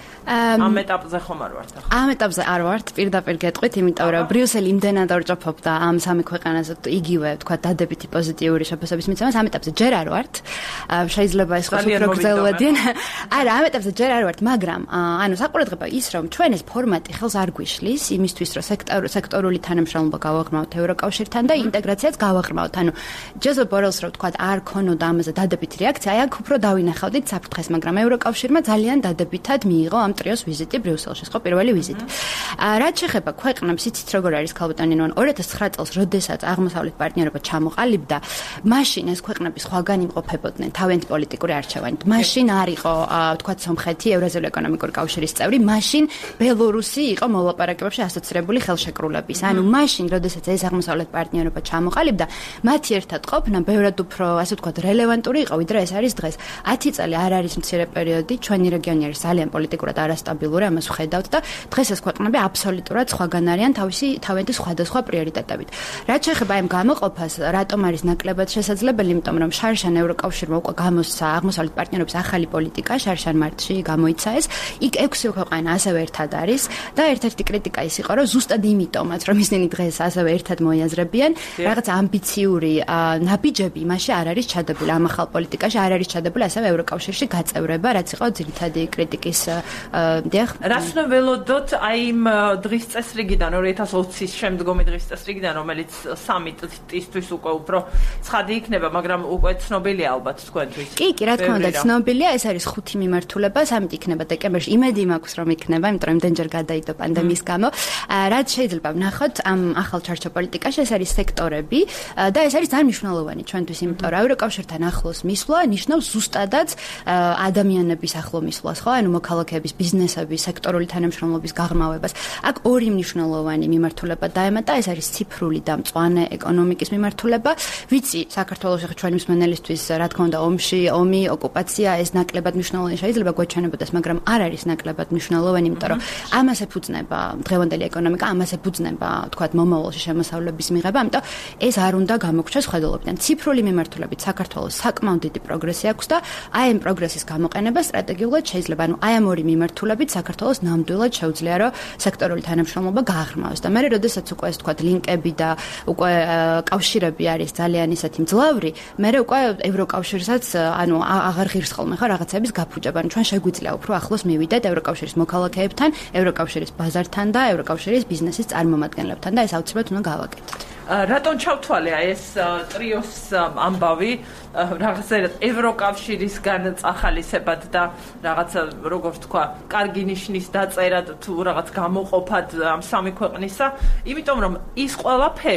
Speaker 1: ამ ეტაპზე ხომ არ ვართ ახლა?
Speaker 2: ამ ეტაპზე არ ვართ, პირდაპირ გეტყვით, იმიტომ რომ ბრიუსელი იმდენად ორჭოფობდა ამ სამი ქვეყანაზე იგივე, თქვა, დადებითი პოზიტიური შეფასების მიცემას, ამ ეტაპზე ჯერ არ ვართ. შეიძლება ეს ხო უფრო გრძელვადიან. არა, ამ ეტაპზე ჯერ არ ვართ, მაგრამ ანუ საყურადღება ის, რომ ჩვენ ეს ფორმატი ხელს არ გვიშლის იმისთვის, რომ სექტორული თანამშრომლობა გავაღრმავთ ევროკავშირთან და ინტეგრაციაც გავაღრმავთ. ანუ ჯოზეფ ბორელს რო თქვა, არ ქონოდა ამაზე დადებითი რეაქცია, აი აქ უფრო დავინახავდით საფრთხეს, მაგრამ ევროკავშირმა ძალიან დადებითად მიიღო ამ ტრიოს ვიზიტი ბრიუსელში, ხო, პირველი ვიზიტი. რაც შეეხება ქვეყნებს, იცით როგორ არის ქალბატონინო, ორი ათას ცხრა წელს, როდესაც აღმოსავლეთ პარტნიორობა ჩამოყალიბდა, მაშინ ეს ქვეყნები სხვაგან იმყოფებოდნენ თავიანთი პოლიტიკური არჩევანით. მაშინ არ იყო, ვთქვათ, სომხეთი ევრაზიული ეკონომიკური კავშირის წევრი, მაშინ ბელორუსი იყო მოლაპარაკებებში ასოცირებული ხელშეკრულების. ანუ მაშინ, როდესაც ეს აღმოსავლეთ პარტნიორობა ჩამოყალიბდა, მათი ერთად ყოფნა ბევრად უფრო, ასე ვთქვათ, რელევანტური იყო, ვიდრე ეს არის დღეს. ათი წელი არ არის მცირე პერიოდი, ჩვენი რეგიონი არის ძალიან პოლიტიკურად არასტაბილური, ამას ვხედავთ და დღეს ეს ქვეყნები აბსოლუტურად სხვაგან არიან თავისი თავიანთი სხვადასხვა პრიორიტეტებით. რაც შეეხება ამ გამოყოფას, რატომ არის ნაკლებად შესაძლებელი, იმიტომ რომ შარშან ევროკავშირმა უკვე გამოსცა აღმოსავლეთ პარტნიორობის ახალი პოლიტიკა, შარშან მარტში გამოიცა ეს. იქ ექვსი ქვეყანა ასევე ერთად არის და ერთ-ერთი კრიტიკა ის იყო, რომ ზუსტად იმიტომაც, რომ ისინი დღეს ასევე ერთად მოიაზრებიან, რაღაც ამბიციური ნაბიჯები იმაში არ არის ჩადებული ამ ახალ პოლიტიკაში, არ არის ჩადებული ასევე ევროკავშირში გაწევრება, რაც იყო ძირითადი კრიტიკის დიახ.
Speaker 1: რას უნდა ველოდოთ აი იმ დღის წესრიგიდან, ორი ათას ოცის შემდგომი დღის წესრიგიდან, რომელიც სამიტისთვის უკვე უფრო ცხადი იქნება, მაგრამ უკვე ცნობილია ალბათ თქვენთვის.
Speaker 2: კი, კი, რა თქმა უნდა, ცნობილია, ეს არის ხუთი მიმართულება, სამიტი იქნება დეკემბერში. იმედი მაქვს, რომ იქნება, იმიტომ რომ დენჯერ გადაიდო პანდემიის გამო. რაც შეიძლება ვნახოთ ამ ახალ ჩარჩო პოლიტიკაში, ეს არის სექტორები და ეს არის ძალიან მნიშვნელოვანი ჩვენთვის, იმიტომ რომ ევროკავშირთან ახლოს მისვლა ნიშნავს ზუსტადაც ადამიანების ახლო მისვლას, ხო? ანუ მოქალაქეების, ბიზნესების, სექტორული თანამშრომლობის გაღრმავებას. აქ ორი მნიშვნელოვანი მიმართულება დაემატა, ეს არის ციფრული და მწვანე ეკონომიკის მიმართულება. ვიცი, საქართველოს ახლა ჩვენი მსმენელისთვის, რა თქმა უნდა, ომში, ომი, ოკუპაცია, ეს ნაკლებად მნიშვნელოვანი შეიძლება გვეჩვენებოდეს, მაგრამ არ არის ნაკლებად მნიშვნელოვანი, იმიტომ რომ ამას ეფუძნება დღევანდელი ეკონომიკა, ამას ეფუძნება, თქვათ, მომავალში შემოსავლების მიღება, ამიტომ ეს არ უნდა გამოგჩეს ხედულობიდან. ციფრული მიმართულებით საქართველოს საკმაოდ დიდი პროგრესი აქვს და აი ამ პროგრესის გამოყენება სტრატეგიულად შეიძლება, ანუ აი ამ ორი მიმართულებით საქართველოს ნამდვილად შეუძლია, რომ სექტორული თანამშრომლობა გააღრმავოს და მე როდესაც უკვე ეს თქვათ ლინკები და უკვე კავშირები არის ძალიან ისეთი მძლავრი, მე უკვე ევროკავშირსაც ანუ აღარ ღირს ხოლმე ხო რაღაცების გაფუჭება, ანუ ჩვენ შეგვიძლია უფრო ახლოს მივიდეთ ევროკავშირის მოქალაქეებთან, ევროკავშირის ბაზართან და ევროკავშირის ბიზნესის წარმომადგენლებთან და ეს აუცილებლად უნდა გავაკეთოთ.
Speaker 1: რატომ ჩავთვალე აი ეს ტრიოს ამბავი რაღაცა ევროკავშირისგან წახალისებად და რაღაცა როგორ თქვა, კარგი ნიშნის დაწერად თუ რაღაც გამოყოფად ამ სამი ქვეყნისა, იმიტომ რომ ის ყველაფერი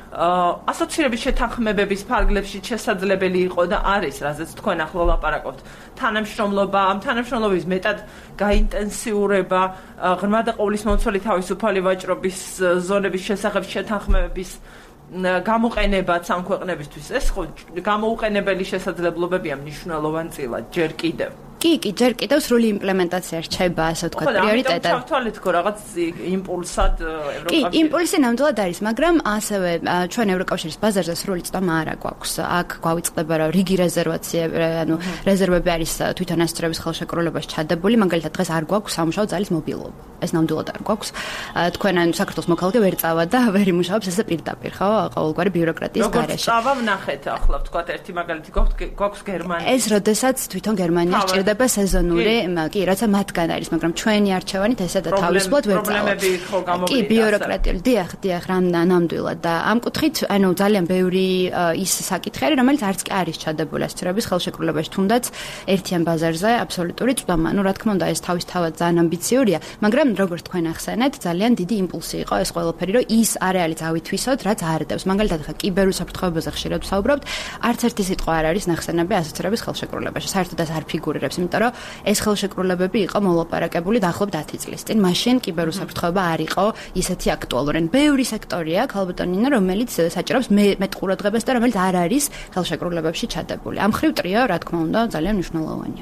Speaker 1: ასოცირების შეთანხმებების ფარგლებში შესაძლებელი იყო და არის, რაზეც თქვენ ახლა ლაპარაკობთ, თანამშრომლობა, ამ თანამშრომლობის მეტად გაინტენსიურება, ღრმა და ყოვლისმომცველი თავისუფალი ვაჭრობის ზონების შესახებ შეთანხმებების გამოყენებაც ამ ქვეყნებისთვის. ეს ხო გამოუყენებელი შესაძლებლობებია მნიშვნელოვანწილად ჯერ კიდევ.
Speaker 2: კი, კი, ჯერ კიდევ სრული იმპლემენტაცია რჩება, ასე ვთქვათ, პრიორიტეტად.
Speaker 1: ხო, თვალით თქო, რაღაც იმპულსად ევროკავშირი.
Speaker 2: კი, იმპულსი ნამდვილად არის, მაგრამ ასევე ჩვენ ევროკავშირის ბაზარზე სრული წვდომა არ აქვს. აქ გვავიწყდება რა რიგი რეზერვაციები, ანუ რეზერვები არის თვითონ ასოცირების ხელშეკრულებაში ჩადებული, მაგალითად დღეს არ გვაქვს სამუშაო ძალის მობილობა. ეს ნამდვილად არ გვაქვს. თქვენ ანუ საქართველოს მოქალაქე ვერ წავა და ვერ იმუშავებს ესე პირდაპირ, ხო? ყოველგვარი ბიუროკრატიის გარეშე.
Speaker 1: როგორც წავა ვნახეთ ახლა, ვთქვათ, ერთი მაგალითი გვაქვს გერმანია.
Speaker 2: ეს როდესაც თვითონ გერმანია ჭირდება სეზონური, კი, რაცა მათგან არის, მაგრამ ჩვენი არჩევანით ესა და თავისუფლად ვერ წავა.
Speaker 1: პრობლემები ხო გამოგვიდგა.
Speaker 2: კი, ბიუროკრატიული, დიახ, დიახ, ნამდვილად და ამ კუთხით, ანუ ძალიან ბევრი ის საკითხი არის, რომელიც არც კი არის ჩადებული ასოცირების ხელშეკრულებაში, თუნდაც ერთიან ბაზარზე აბსოლუტური წვდომა. ნუ რა თქმა უნდა, ეს თავისთავად ძალიან ამბიციურია, მაგრამ როგორც თქვენ ახსენეთ, ძალიან დიდი იმპულსი იყო ეს ყველაფერი, რომ ის არეალიც ავითვისოთ, რაც არდებს. მაგალითად, ხა კიბერუსაფრთხოებაზე ხშირად ვსაუბრობთ, არც ერთი სიტყვა არ არის ნახსენები ასოცირების ხელშეკრულებაში. საერთოდ ეს არ ფიგურირებს, იმიტომ რომ ეს ხელშეკრულებები იყო მოლაპარაკებული დაახლოებით ათი წლის წინ. მაშინ კიბერუსაფრთხოება არ იყო ისეთი აქტუალური. ბევრი სექტორია, ქალბატონი ნინა, რომელიც საჭიროებს მეტ ყურადღებას და რომელიც არ არის ხელშეკრულებებში ჩადებული. ამ ხრივ ტრიო, რა თქმა უნდა, ძალიან მნიშვნელოვანია.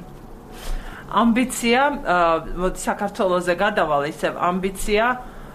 Speaker 1: ამბიცია, მოდი საქართველოზე გადავალ, ისევ ამბიცია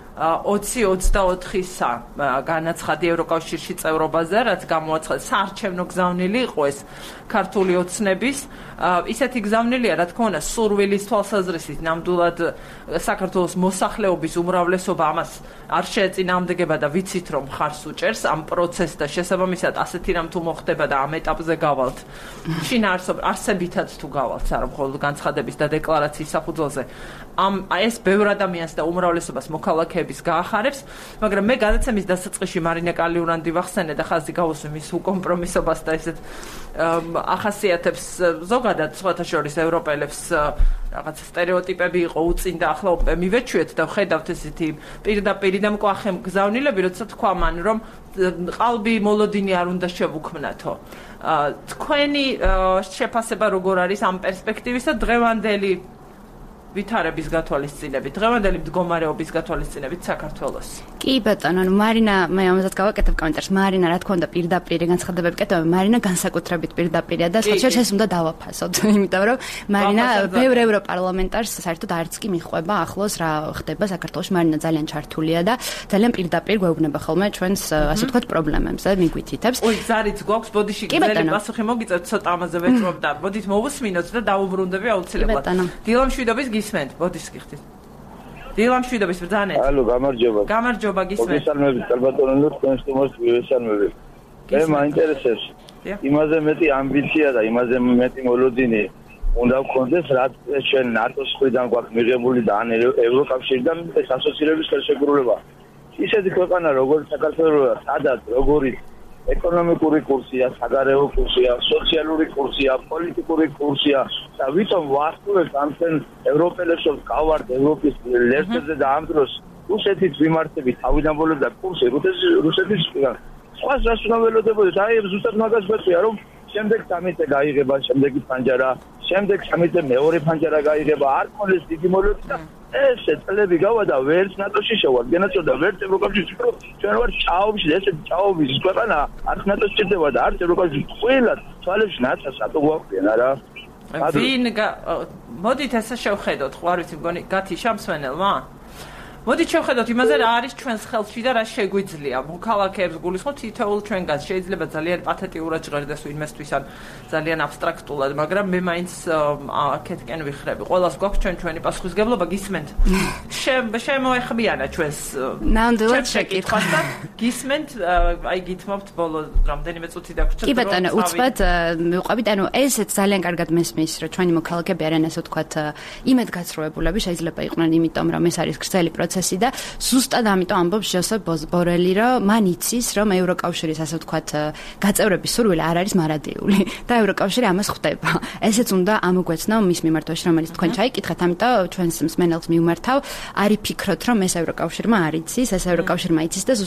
Speaker 1: ოცი ოცდაოთხისა განაცხადი ევროკავშირში წევრობაზე, რაც გამოაცხადა საარჩევნო გზავნილი იყო ეს ქართული ოცნების. ისეთი გზავნილია, რა თქმა უნდა, სურვილის თვალსაზრისით ნამდვილად საქართველოს მოსახლეობის უმრავლესობა ამას არ შეეწინააღმდეგება და ვიცით რომ ხარს უჭერს ამ პროცესს და შესაბამისად ასეთი რამ თუ მოხდება და ამ ეტაპზე გავალთ. შინ არსებითად თუ გავალთ, არა მხოლოდ განცხადების და დეკლარაციის საფუძველზე. ამ ეს ბევრ ადამიანს და უმრავლესობას მოქალაქეების გაახარებს, მაგრამ მე გადაცემის დასაწყისში მარინა კალიურანდი ვახსენე და ხაზი გავუსვი მის უკომპრომისობას და ესეთ ახასიათებს ზოგადად სხვათა შორის ევროპელებს რაღაც სტერეოტიპები იყო უწინ და ახლა მივეჩვიეთ და ხედავთ ესეთი პირდაპირ და მკვახე გზავნილები, როცა თქვა მან რომ ყალბი მოლოდინი არ უნდა შევუქმნათო. თქვენი შეფასება როგორ არის ამ პერსპექტივის და დღევანდელი ვითარების გათვალისწინებით, დღევანდელი მდგომარეობის გათვალისწინებით საქართველოს.
Speaker 2: კი ბატონო, ანუ მარინა, მე ამასაც გავაკეთებ კომენტარს. მარინა, რა თქმა უნდა, პირდაპირ განცხადებები კეთდება. მარინა განსაკუთრებით პირდაპირია და სხვათა შორის უნდა დავაფასოთ, იმიტომ რომ მარინა ბევრ ევროპარლამენტარს საერთოდ არც კი მიხვება ახლოს რა ხდება საქართველოში. მარინა ძალიან ჩართულია და ძალიან პირდაპირ გვეუბნება ხოლმე ჩვენს, ასე ვთქვათ, პრობლემებს და მიგვითითებს.
Speaker 1: ой, ზარიც გვაქვს, ბოდიში გზელი პასუხი მოგიწევთ, ცოტა ამაზე ვეჭვობ და ბოდით მოვუსმინოთ და დავუბრუნდები აუცილებლად. დილამშვიდობის გისმენთ, ბოდის გიხდით. დილამშვიდობის ბრძანეთ.
Speaker 4: ალო, გამარჯობა.
Speaker 1: გამარჯობა, გისმენთ.
Speaker 4: მოგესალმებით, ალბათონო, თქვენ სტუმარს მივესალმებით. მე მაინტერესებს იმაზე მეტი ამბიცია და იმაზე მეტი მოლოდინი უნდა გქონდეს, რაც ჩვენ ნატოს მხრიდან გვაქვს მიღებული და ან ევროკავშირიდან ეს ასოცირების ხელშეკრულება. ისეთი ქვეყანა როგორც საქართველო, სადაც როგორი ეკონომიკური კურსია, საგარეო კურსია, სოციალური კურსია, პოლიტიკური კურსია და ვითომ ვასწავლეთ ამ ჩვენ ევროპელებს რომ გავართ ევროპის ლერწეზე და ამ დროს რუსეთის მიმართებით თავიდან ბოლომდე კურსი რუსეთის სხვას რას უნდა ველოდებოდეთ? აი ზუსტად მაგას ვეწია რომ შემდეგ სამიწე გაიღება, შემდეგი ფანჯარა, შემდეგ სამიწე მეორე ფანჯარა გაიღება, არ მოლეს დიდი მოლოდი და ესე წლები გავა და ვერც ნატოში შევარდნათ და ვერც ევროკავშირში რომ ჩვენ ვარ ჭაობში ესე ჭაობის ქვეყანა არც ნატოში ჭირდება და არც ევროკავშირში ყველა თვალებში ნაცას ატო გვაქვს არა
Speaker 1: ვინ მოდით ესე შევხედოთ ხო არ ვიცი მგონი გათიშა მსვენელმა მოდით შევხედოთ იმაზე რა არის ჩვენს ხელში და რა შეგვიძლია მოქალაქეებს გულისხმობ თითოეულ ჩვენგანს შეიძლება ძალიან პათეტიურად ჟღერდეს ვინმესთვის ან ძალიან აბსტრაქტულად მაგრამ მე მაინც აქეთკენ ვიხრები ყველას გვაქვს ჩვენ ჩვენი პასუხისგებლობა გისმენთ შემოეხბიანა ჩვენს
Speaker 2: ნამდვილად შეკითხვა
Speaker 1: და გისმენთ აი გითმობთ ბოლო რამდენიმე წუთი დაგვრჩა
Speaker 2: კი ბატონო უცბად მივყვებით ანუ ესეც ძალიან კარგად მესმის რომ ჩვენი მოქალაქეები არიან ასე ვთქვათ იმედგაცრუებულები შეიძლება იყვნენ იმიტომ რომ ეს არის გრძელი პროცესი და ზუსტად ამიტომ ამბობს ჟოსეფ ბორელი რომ მან იცის რომ ევროკავშირის ასე ვთქვათ გაწევრების სურვილი არ არის მარადიული და ევროკავშირი ამას ხვდება ესეც უნდა ამოგვეცნო მის მიმართვაში რომელიც თქვენ ჩაიკითხეთ ამიტომ ჩვენს მსმენელს მიმართავ არი ფიქრობთ რომ ეს ევროკავშირმა არ იცის ეს ევროკავშირმა იცის და ზუსტად ამიტომ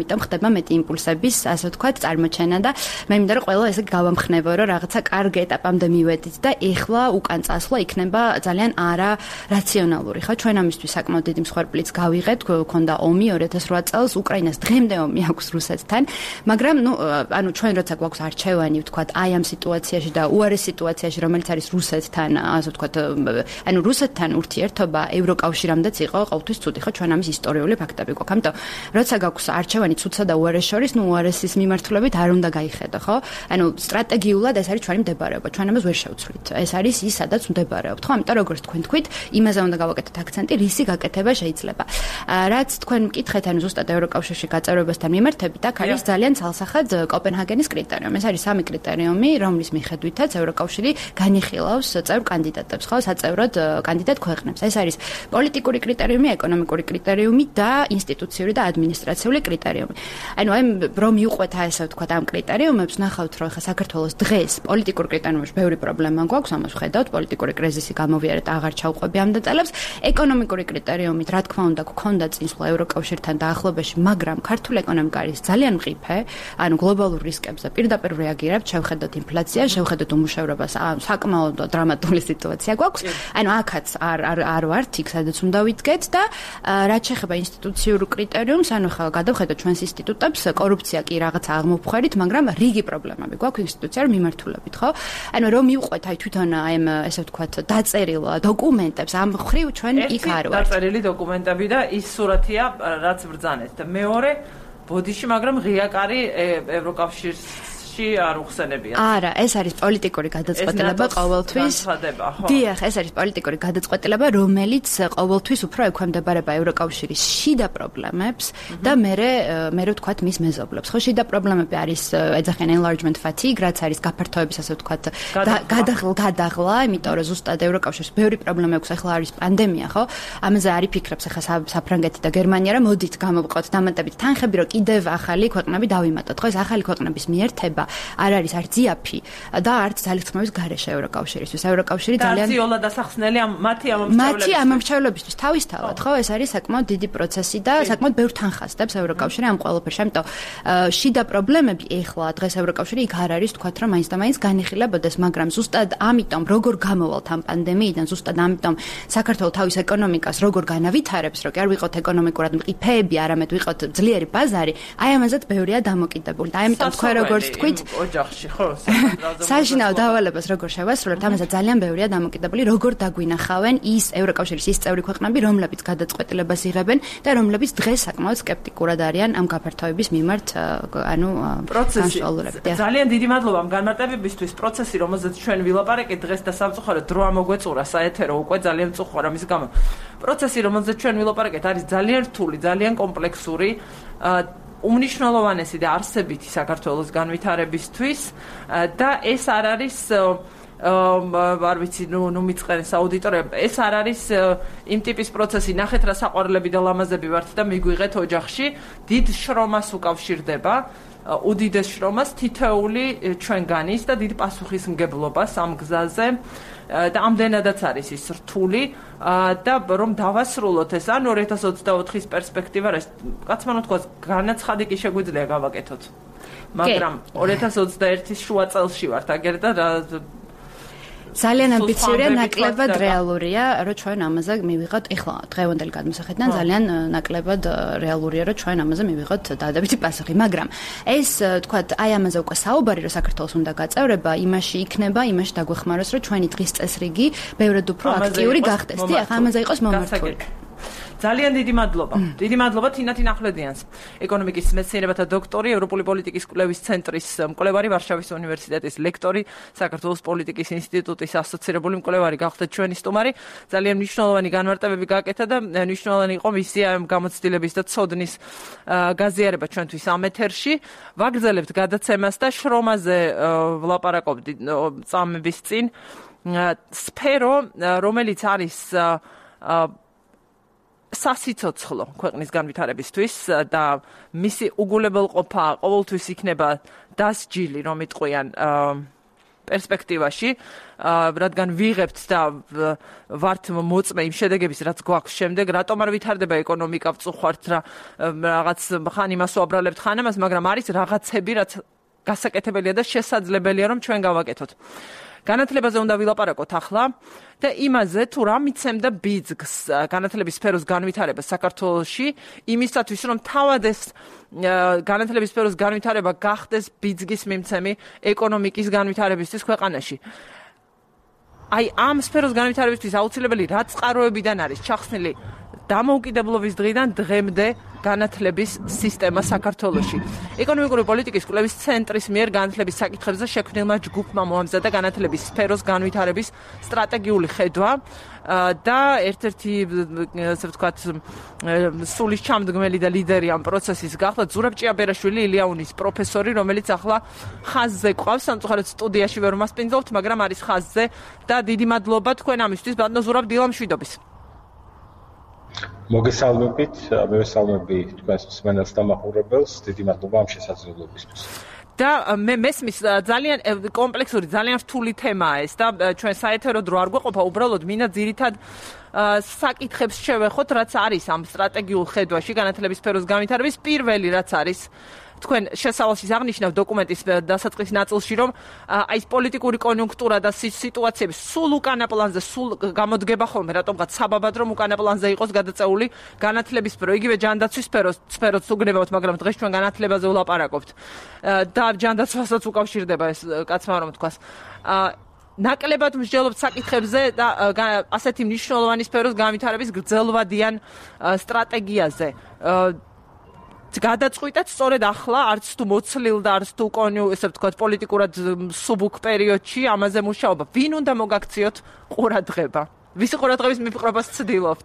Speaker 2: ამიტომ ხდება მეტი იმპულსების, ასე ვთქვათ, წარმოჩენა და მე მინდა რომ ყველა ესე გავამხნევო, რომ რაღაცა კარგ ეტაპამდე მივედით და ეხლა უკან წასვლა იქნება ძალიან არა რაციონალური. ხო, ჩვენ ამისთვის საკმაოდ დიდი მსხვერპლიც გავიღეთ, გქონდა ომი ორი ათას რვა წელს, უკრაინას დღემდე ომი აქვს რუსეთთან, მაგრამ ნუ ანუ ჩვენ როცა გვაქვს არჩევანი, ვთქვათ, აი ამ სიტუაციაში და უარეს სიტუაციაში, რომელიც არის რუსეთთან, ასე ვთქვათ, ანუ რუსეთთან ურთიერთობა ევროკავშირამდეც იყო ყოველთვის ცუდი, ხო, ჩვენ ამის ისტორიული ფაქტები გვაქვს. ამიტომ როცა გაქვს არჩევანი ცუდსა და უარეს შორის, ნუ უარესის მიმართულებით არ უნდა გაიხედო, ხო? ანუ სტრატეგიულად ეს არის ჩვენი მდებარეობა, ჩვენ ამას ვერ შევცვლით. ეს არის ის, სადაც ვმდებარებთ, ხო? ამიტომ როგორც თქვენ თქვით, იმაზე უნდა გავაკეთოთ აქცენტი, რისი გაკეთება შეიძლება. რაც თქვენ მკითხეთ, ანუ ზუსტად ევროკავშირში გაწევრებასთან მიმართებით, აქ არის ძალიან ცალსახად კოპენჰაგენის კრიტერიუმი. ეს არის სამი კრიტერიუმი, რომლის მიხედვითაც ევროკავშირი განიხილავს წევრ კანდიდატებს, ხო, საწევროდ კანდიდატ ქვეყნებს. ეს არის პოლიტიკური კრიტერიუმი, ეკონომიკური კრიტერიუმი და ინსტიტუციური და ადმინისტრაციული კრიტერიუმი. ანუ აი რომ მიუყვეთ ასე ვთქვათ ამ კრიტერიუმებს, ნახავთ რომ ხა საქართველოს დღეს პოლიტიკურ კრიტერიუმებში ბევრი პრობლემა გვაქვს, ამას ვხედავთ, პოლიტიკური კრიზისი გამოვიარეთ, აღარ ჩავყვები ამ დეტალებს. ეკონომიკური კრიტერიუმით, რა თქმა უნდა, გქონდა წინსვლა ევროკავშირთან დაახლოებაში, მაგრამ ქართული ეკონომიკა არის ძალიან მყიფე, ანუ გლობალურ რისკებზე პირდაპირ რეაგირებთ, შევხედოთ ინფლაციას, შევხედოთ უმუშევრობას, საკმაოდ დრამატული სიტუაცია გვაქვს. ანუ აქაც არ არ არ ვართ იქ, სადაც უნდა ვიდგეთ და რაც შეეხება ინსტიტუციურ კრიტერიუმს, ანუ ხა გადავხედოთ ჩვენს ინსტიტუტებს, კორუფცია კი რაღაცა აღმოფხვერით, მაგრამ რიგი პრობლემები გვაქვს ინსტიტუციურ მიმართულებით, ხო? ანუ რომ მივყვეთ აი თვითონ აი ამ ესე ვთქვათ დაწერილ დოკუმენტებს, ამ ხრივ ჩვენ იქ არ ვართ.
Speaker 1: დაწერილი დოკუმენტები და ის სურათია, რაც ბრძანეთ. და მეორე ბოდიში, მაგრამ ღიაკარი ევროკავშირს არ უხსენებია.
Speaker 2: არა, ეს არის პოლიტიკური გადაწყვეტილება ყოველთვის. დიახ, ეს არის პოლიტიკური გადაწყვეტილება, რომელიც ყოველთვის უფრო ექვემდებარება ევროკავშირის შიდა პრობლემებს და მერე მერე ვთქვათ მის მეზობლებს. ხო, შიდა პრობლემები არის ეძახიან enlargement fatigue, რაც არის გაფართოების ასე ვთქვათ გადაღლა, გადაღლა, იმიტომ რომ ზუსტად ევროკავშირს ბევრი პრობლემა აქვს, ახლა არის პანდემია, ხო? ამაზე არ იფიქრებს ახლა საფრანგეთი და გერმანია, რომ მოდით გამოვყოთ დამატებით თანხები, რომ კიდევ ახალი ქვეყნები დავიმატოთ. ხო, ეს ახალი ქვეყნების მიერთება არ არის არც ძიაფი და არც ძალისხმევის გარეშე ევროკავშირისთვის. ევროკავშირი ძალიან
Speaker 1: ძიოლა დასახსნელი ამ მათი ამომრჩევლების
Speaker 2: მათი ამომრჩევლობისთვის თავისთავად, ხო, ეს არის საკმაოდ დიდი პროცესი და საკმაოდ ბევრ თანხას დებს ევროკავშირი ამ ყველაფერში. ამიტომ შიდა პრობლემები ეხლა დღეს ევროკავშირი იქ არ არის, თქვათ, რომ მაინც და მაინც განიხილებოდეს, მაგრამ ზუსტად ამიტომ როგორ გამოვალთ ამ პანდემიიდან, ზუსტად ამიტომ საქართველოს თავის ეკონომიკას როგორ განავითარებს, რომ კი არ ვიყოთ ეკონომიკურად მყიფეები, არამედ ვიყოთ ძლიერი ბაზარი, აი ამაზეც ბევრია დამოკიდებული. და ამიტომ თქვენ როგორც თქვით
Speaker 1: ოჯახში, ხო,
Speaker 2: საშინაო დავალებას როგორ შევასრულებთ, ამაზე ძალიან ბევრია დამოკიდებული, როგორ დაგვინახავენ ის ევროკავშირის ის წევრი ქვეყნები, რომლებიც გადაწყვეტილებას იღებენ და რომლებიც დღეს საკმაოდ სკეპტიკურად არიან ამ გაფართოების მიმართ, ანუ
Speaker 1: პროცესში. ძალიან დიდი მადლობა ამ განმარტებებისთვის. პროცესი, რომელზეც ჩვენ ვილაპარაკეთ დღეს და სამწუხაროდ დრო ამოგვეწურა საეთერო უკვე ძალიან მწუხარა მის გამო. პროცესი, რომელზეც ჩვენ ვილაპარაკეთ, არის ძალიან რთული, ძალიან კომპლექსური. უმნიშვნელოვანესი და არსებითი საქართველოს განვითარებისთვის და ეს არ არის არ ვიცი ნუ ნუ მიწყენს აუდიტორია ეს არ არის იმ ტიპის პროცესი ნახეთ რა საყვარლები და ლამაზები ვართ და მიგვიღეთ ოჯახში დიდ შრომას უკავშირდება უდიდეს შრომას თითოეული ჩვენგანის და დიდ პასუხისმგებლობას ამ გზაზე და ამდენადაც არის ის რთული და რომ დავასრულოთ ეს ან ორი ათას ოცდაოთხის პერსპექტივა რა კაცმანო თქვა განაცხადი კი შეგვიძლია გავაკეთოთ მაგრამ ორი ათას ოცდაერთის შუა წელში ვართ აგერ და
Speaker 2: ძალიან ამბიციურია, ნაკლებად რეალურია, რომ ჩვენ ამაზე მივიღოთ, ეხლა დღევანდელი გადმოსახედიდან ძალიან ნაკლებად რეალურია, რომ ჩვენ ამაზე მივიღოთ დადებითი პასუხი, მაგრამ ეს თქვათ, აი ამაზე უკვე საუბარი, რომ საქართველოს უნდა გაწევრება, იმაში იქნება, იმაში დაგვეხმაროს, რომ ჩვენი დღის წესრიგი ბევრად უფრო აქტიური გახდეს. დიახ, ამაზე იყოს მომართული.
Speaker 1: ძალიან დიდი მადლობა. დიდი მადლობა თინათინ ახვლედიანს, ეკონომიკის მეცნიერებათა დოქტორი, ევროპული პოლიტიკის კვლევის ცენტრის მკვლევარი, ვარშავის უნივერსიტეტის ლექტორი, საქართველოს პოლიტიკის ინსტიტუტის ასოცირებული მკვლევარი გახდეთ ჩვენი სტუმარი. ძალიან მნიშვნელოვანი განმარტებები გააკეთა და მნიშვნელოვანი იყო მისი ამ გამოცდილების და ცოდნის გაზიარება ჩვენთვის ამ ეთერში. ვაგრძელებთ გადაცემას და შრომაზე ვლაპარაკობთ წამების წინ. სფერო, რომელიც არის სასიცოცხლო ქვეყნის განვითარებისთვის და მისი უგულებელყოფა ყოველთვის იქნება დასჯილი, რომ იტყვიან პერსპექტივაში, რადგან ვიღებთ და ვართ მოწმე იმ შედეგების, რაც გვაქვს შემდეგ, რატომ არ ვითარდება ეკონომიკა, ვწუხართ რა რაღაც ხან იმას უაბრალებთ ხან ამას, მაგრამ არის რაღაცები, რაც გასაკეთებელია და შესაძლებელია რომ ჩვენ გავაკეთოთ. განათლებაზე უნდა ვილაპარაკოთ ახლა და იმაზე თუ რა მიცემდა ბიძგს განათლების სფეროს განვითარებას საქართველოში, იმისათვის რომ თავად ეს განათლების სფეროს განვითარება გახდეს ბიძგის მიმცემი ეკონომიკის განვითარებისთვის ქვეყანაში. აი ამ სფეროს განვითარებისთვის აუცილებელი რა წყაროებიდან არის ჩახსნილი დამოუკიდებლობის დღიდან დღემდე განათლების სისტემა საქართველოში. ეკონომიკური პოლიტიკის კვლევის ცენტრის მიერ განათლების საკითხებზე შექმნილმა ჯგუფმა მოამზადა განათლების სფეროს განვითარების სტრატეგიული ხედვა და ერთ-ერთი ასე ვთქვათ სულის ჩამდგმელი და ლიდერი ამ პროცესის გახდა ზურაბ ჭიაბერაშვილი, ილია-უნის პროფესორი, რომელიც ახლა ხაზზე ყავს, სამწუხაროდ სტუდიაში ვერ მასპინძლობთ, მაგრამ არის ხაზზე და დიდი მადლობა თქვენ ამისთვის, ბატონო ზურაბ, დილა მშვიდობის.
Speaker 5: მოგესალმებით, მე ვესალმები თქვენს მსმენელს და მაყურებელს, დიდი მადლობა ამ შესაძლებლობისთვის.
Speaker 1: და მე მესმის ძალიან კომპლექსური, ძალიან რთული თემაა ეს და ჩვენ საეთერო დრო არ გვეყოფა, უბრალოდ მინდა ძირითად საკითხებს შევეხოთ, რაც არის ამ სტრატეგიულ ხედვაში განათლების სფეროს განვითარების პირველი რაც არის თქვენ შესავალშიც აღნიშნავთ დოკუმენტის დასაწყის ნაწილში, რომ აი ეს პოლიტიკური კონიუნქტურა და სიტუაციები სულ უკანა პლანზე, სულ გამოდგება ხოლმე, რატომღაც საბაბად რომ უკანა პლანზე იყოს გადაწეული განათლების სფერო, იგივე ჯანდაცვის სფეროს, სფეროც უგნებავთ, მაგრამ დღეს ჩვენ განათლებაზე ვლაპარაკობთ და ჯანდაცვასაც უკავშირდება ეს კაცმა რომ თქვას. ნაკლებად მსჯელობთ საკითხებზე და ასეთი მნიშვნელოვანი სფეროს განვითარების გრძელვადიან სტრატეგიაზე. გადაწყვიტეთ სწორედ ახლა, არც თუ მოცლილ და არც თუ კონიუ, ესე ვთქვათ, პოლიტიკურად სუბუქ პერიოდში ამაზე მუშაობა. ვინ უნდა მოგაქციოთ ყურადღება? ვისი ყურადღების მიპყრობას ცდილობთ?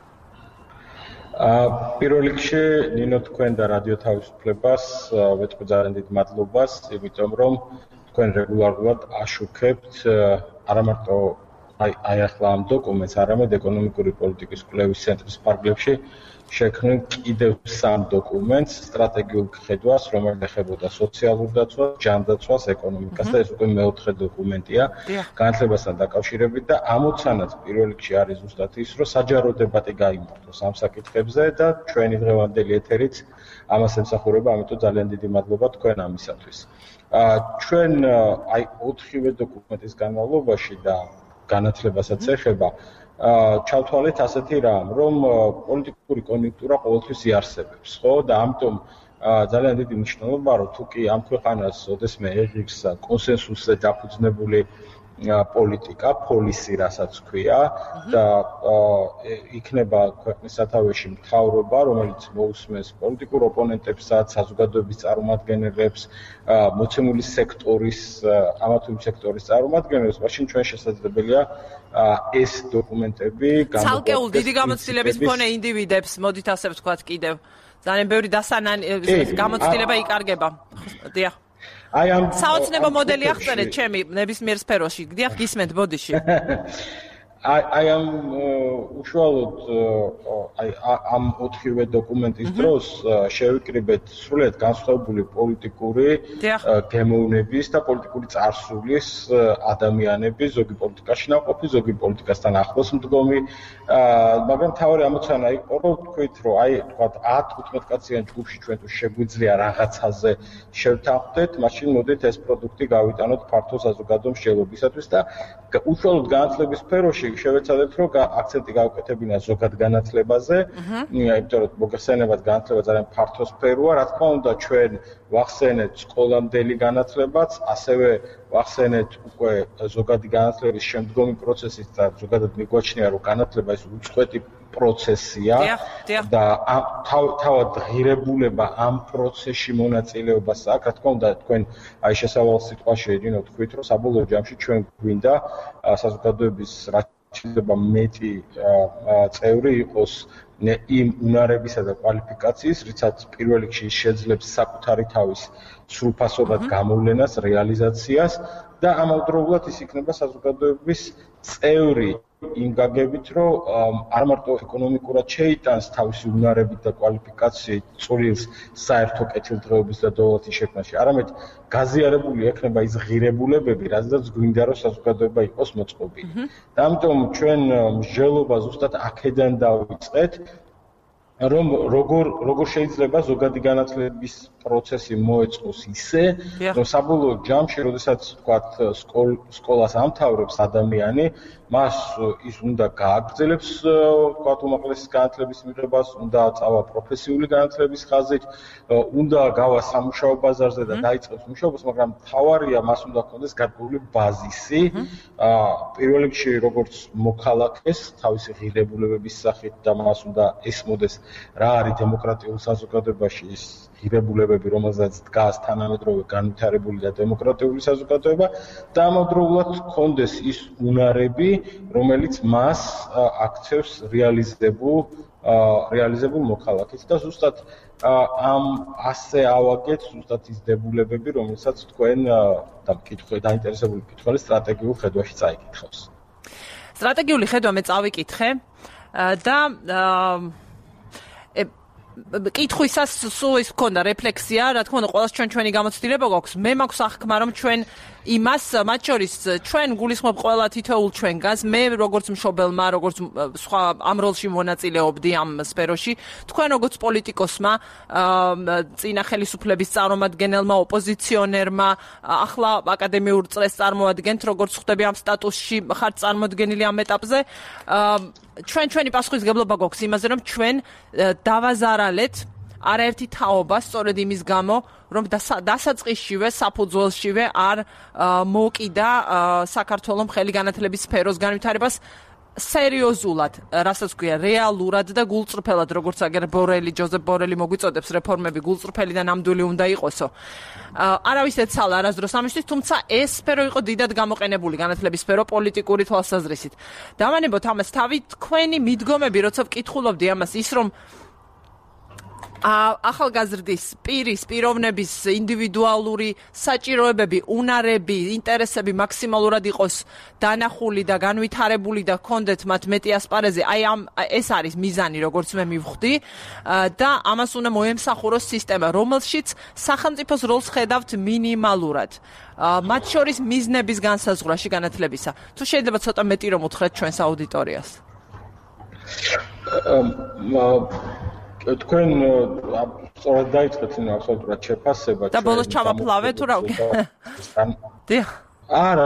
Speaker 5: აა პირველ რიგში ნინო თქვენ და რადიო თავისუფლებას ვეთქვი ძალიან დიდ მადლობას, იმიტომ რომ თქვენ რეგულარულად აშუქებთ არა მარტო აი აი ახლა ამ დოკუმენტს, არამედ ეკონომიკური პოლიტიკის კვლევის ცენტრის ფარგლებში შექმნილ კიდევ სამ დოკუმენტს, სტრატეგიულ ხედვას, რომელიც ეხებოდა სოციალურ დაცვას, ჯანდაცვას, ეკონომიკას და ეს უკვე მეოთხე დოკუმენტია განათლებასთან დაკავშირებით და ამოცანაც პირველ რიგში არის ზუსტად ის, რომ საჯარო დებატი გაიმართოს ამ საკითხებზე და ჩვენი დღევანდელი ეთერიც ამას ემსახურება, ამიტომ ძალიან დიდი მადლობა თქვენ ამისათვის. ჩვენ აი ოთხივე დოკუმენტის განმავლობაში და განათლებასაც ეხება ჩავთვალეთ ასეთი რამ, რომ პოლიტიკური კონიუნქტურა ყოველთვის იარსებებს, ხო? და ამიტომ ძალიან დიდი მნიშვნელობა, რომ თუ კი ამ ქვეყანას ოდესმე ეღირს კონსენსუსზე დაფუძნებული პოლიტიკა, პოლისი, რასაც ქვია და იქნება ქვეყნის სათავეში მთავრობა, რომელიც მოусმენს პოლიტიკურ ოპონენტებსაც, საზოგადოების წარმომადგენლებს, მოცემული სექტორის, ამა თუ იმ სექტორის წარმომადგენლებს, მაშინ ჩვენ შესაძლებელია ეს დოკუმენტები
Speaker 1: გამოვაკლოთ. ცალკეულ დიდი გამოცდილების მქონე ინდივიდებს, მოდით ასე ვთქვათ კიდევ. ძალიან ბევრი დასანანი გამოცდილება იკარგება. დიახ.
Speaker 5: აი ამ
Speaker 1: საოცნებო მოდელი აღწერეთ ჩემი ნებისმიერ სფეროში. დიახ, გისმენთ ბოდიში.
Speaker 5: აი აი ამ უშუალოდ აი ამ ოთხივე დოკუმენტის დროს შევიკრიბეთ სრულიად განსხვავებული პოლიტიკური გემოვნების და პოლიტიკური წარსულის ადამიანები, ზოგი პოლიტიკაში ნაყოფი, ზოგი პოლიტიკასთან ახლოს მდგომი, მაგრამ თავი ამოცანა იყო, რომ თქვით, რომ აი თქვათ ათ თხუთმეტ კაციან ჯგუფში ჩვენ თუ შეგვიძლია რაღაცაზე შევთანხმდეთ, მაშინ მოდით ეს პროდუქტი გავიტანოთ ფართო საზოგადო მსჯელობისათვის და უშუალოდ განათლების სფეროში შევეცადებთ, რომ აქცენტი გავუკეთებინა ზოგად განათლებაზე, იმიტომ რომ მოგხსენებათ განათლება ძალიან ფართო სფეროა, რა თქმა უნდა, ჩვენ ვახსენეთ სკოლამდელი განათლებაც, ასევე ვახსენეთ უკვე ზოგადი განათლების შემდგომი პროცესის და ზოგადად მიგვაჩნია, რომ განათლება ის უწყვეტი პროცესია და თავად ღირებულება ამ პროცესში მონაწილეობას აქვს, რა თქმა უნდა, თქვენ აი შესავალ სიტყვაში ედინო თქვით, რომ საბოლოო ჯამში ჩვენ გვინდა საზოგადოების შეიძლება მეტი წევრი იყოს იმ უნარებისა და კვალიფიკაციის, რითაც პირველ რიგში შეძლებს საკუთარი თავის სრულფასობად გამოვლენას, რეალიზაციას და ამავდროულად ის იქნება საზოგადოების წევრი იმ გაგებით, რომ არ მარტო ეკონომიკურად შეიტანს თავისი უნარებით და კვალიფიკაციით წვრილს საერთო კეთილდღეობის და დოლათის შექმნაში, არამედ გაზიარებული ექნება ის ღირებულებები, რადგან გვინდა რომ საზოგადოება იყოს მოწყობილი. და ამიტომ ჩვენ მსჯელობა ზუსტად აქედან დავიწყეთ, რომ როგორ როგორ შეიძლება ზოგადი განათლების პროცესი მოეწყოს ისე, რომ საბოლოო ჯამში, როდესაც ვთქვათ, სკოლას ამთავრებს ადამიანი, მას ის უნდა გააგრძელებს, ვთქვათ, უმაღლესი განათლების მიღებას, უნდა წავა პროფესიული განათლების ხაზით, უნდა გავა სამუშაო ბაზარზე და დაიწყოს მუშაობას, მაგრამ მთავარია მას უნდა ჰქონდეს გარკვეული ბაზისი, პირველ რიგში როგორც მოქალაქეს თავისი ღირებულებების სახით და მას უნდა ესმოდეს რა არის დემოკრატიულ საზოგადოებაში ის ღირებულებები, რომელზეც დგას თანამედროვე განვითარებული და დემოკრატიული საზოგადოება და ამავდროულად ჰქონდეს ის უნარები, რომელიც მას აქცევს რეალიზებულ რეალიზებულ მოქალაქედ და ზუსტად ამ ასე ავაგეთ ზუსტად ის დებულებები, რომელსაც თქვენ და მკითხე დაინტერესებული მკითხველი სტრატეგიულ ხედვაში წაიკითხავს.
Speaker 1: სტრატეგიული ხედვა მე წავიკითხე და კითხვისას სულ ის მქონდა რეფლექსია, რა თქმა უნდა, ყველას ჩვენ ჩვენი გამოცდილება გვაქვს. მე მაქვს აღქმა, რომ ჩვენ იმას, მათ შორის ჩვენ გულისხმობ ყველა თითოეულ ჩვენგანს, მე როგორც მშობელმა, როგორც სხვა ამ როლში მონაწილეობდი ამ სფეროში, თქვენ როგორც პოლიტიკოსმა, წინა ხელისუფლების წარმომადგენელმა, ოპოზიციონერმა, ახლა აკადემიურ წრეს წარმოადგენთ, როგორც ხვდები ამ სტატუსში ხართ წარმოდგენილი ამ ეტაპზე, ჩვენ ჩვენი პასუხისგებლობა გვაქვს იმაზე, რომ ჩვენ დავაზარალეთ არაერთი თაობა სწორედ იმის გამო, რომ დასაწყისშივე, საფუძველშივე არ მოკიდა საქართველოს მთელი განათლების სფეროს განვითარებას სერიოზულად, რასაც ქვია, რეალურად და გულწრფელად, როგორც აგერ ბორელი, ჯოზეფ ბორელი მოგვიწოდებს რეფორმები გულწრფელი და ნამდვილი უნდა იყოსო. არავის ეცალა არასდროს ამისთვის, თუმცა ეს სფერო იყო დიდად გამოყენებული განათლების სფერო პოლიტიკური თვალსაზრისით. დავანებოთ ამას თავი, თქვენი მიდგომები, როცა ვკითხულობდი ამას, ის რომ ახალგაზრდის პირის, პიროვნების ინდივიდუალური საჭიროებები, უნარები, ინტერესები მაქსიმალურად იყოს დანახული და განვითარებული და ჰქონდეთ მათ მეტი ასპარეზი. აი ამ ეს არის მიზანი, როგორც მე მივხვდი და ამას უნდა მოემსახუროს სისტემა, რომელშიც სახელმწიფოს როლს ხედავთ მინიმალურად. მათ შორის მიზნების განსაზღვრაში განათლებისა. თუ შეიძლება ცოტა მეტი რომ უთხრეთ ჩვენს აუდიტორიას.
Speaker 5: თქვენ სწორად დაიწყეთ იმ აბსოლუტურად შეფასება
Speaker 1: და ბოლოს ჩავაფლავე თუ რა ვქი? დიახ.
Speaker 5: არა,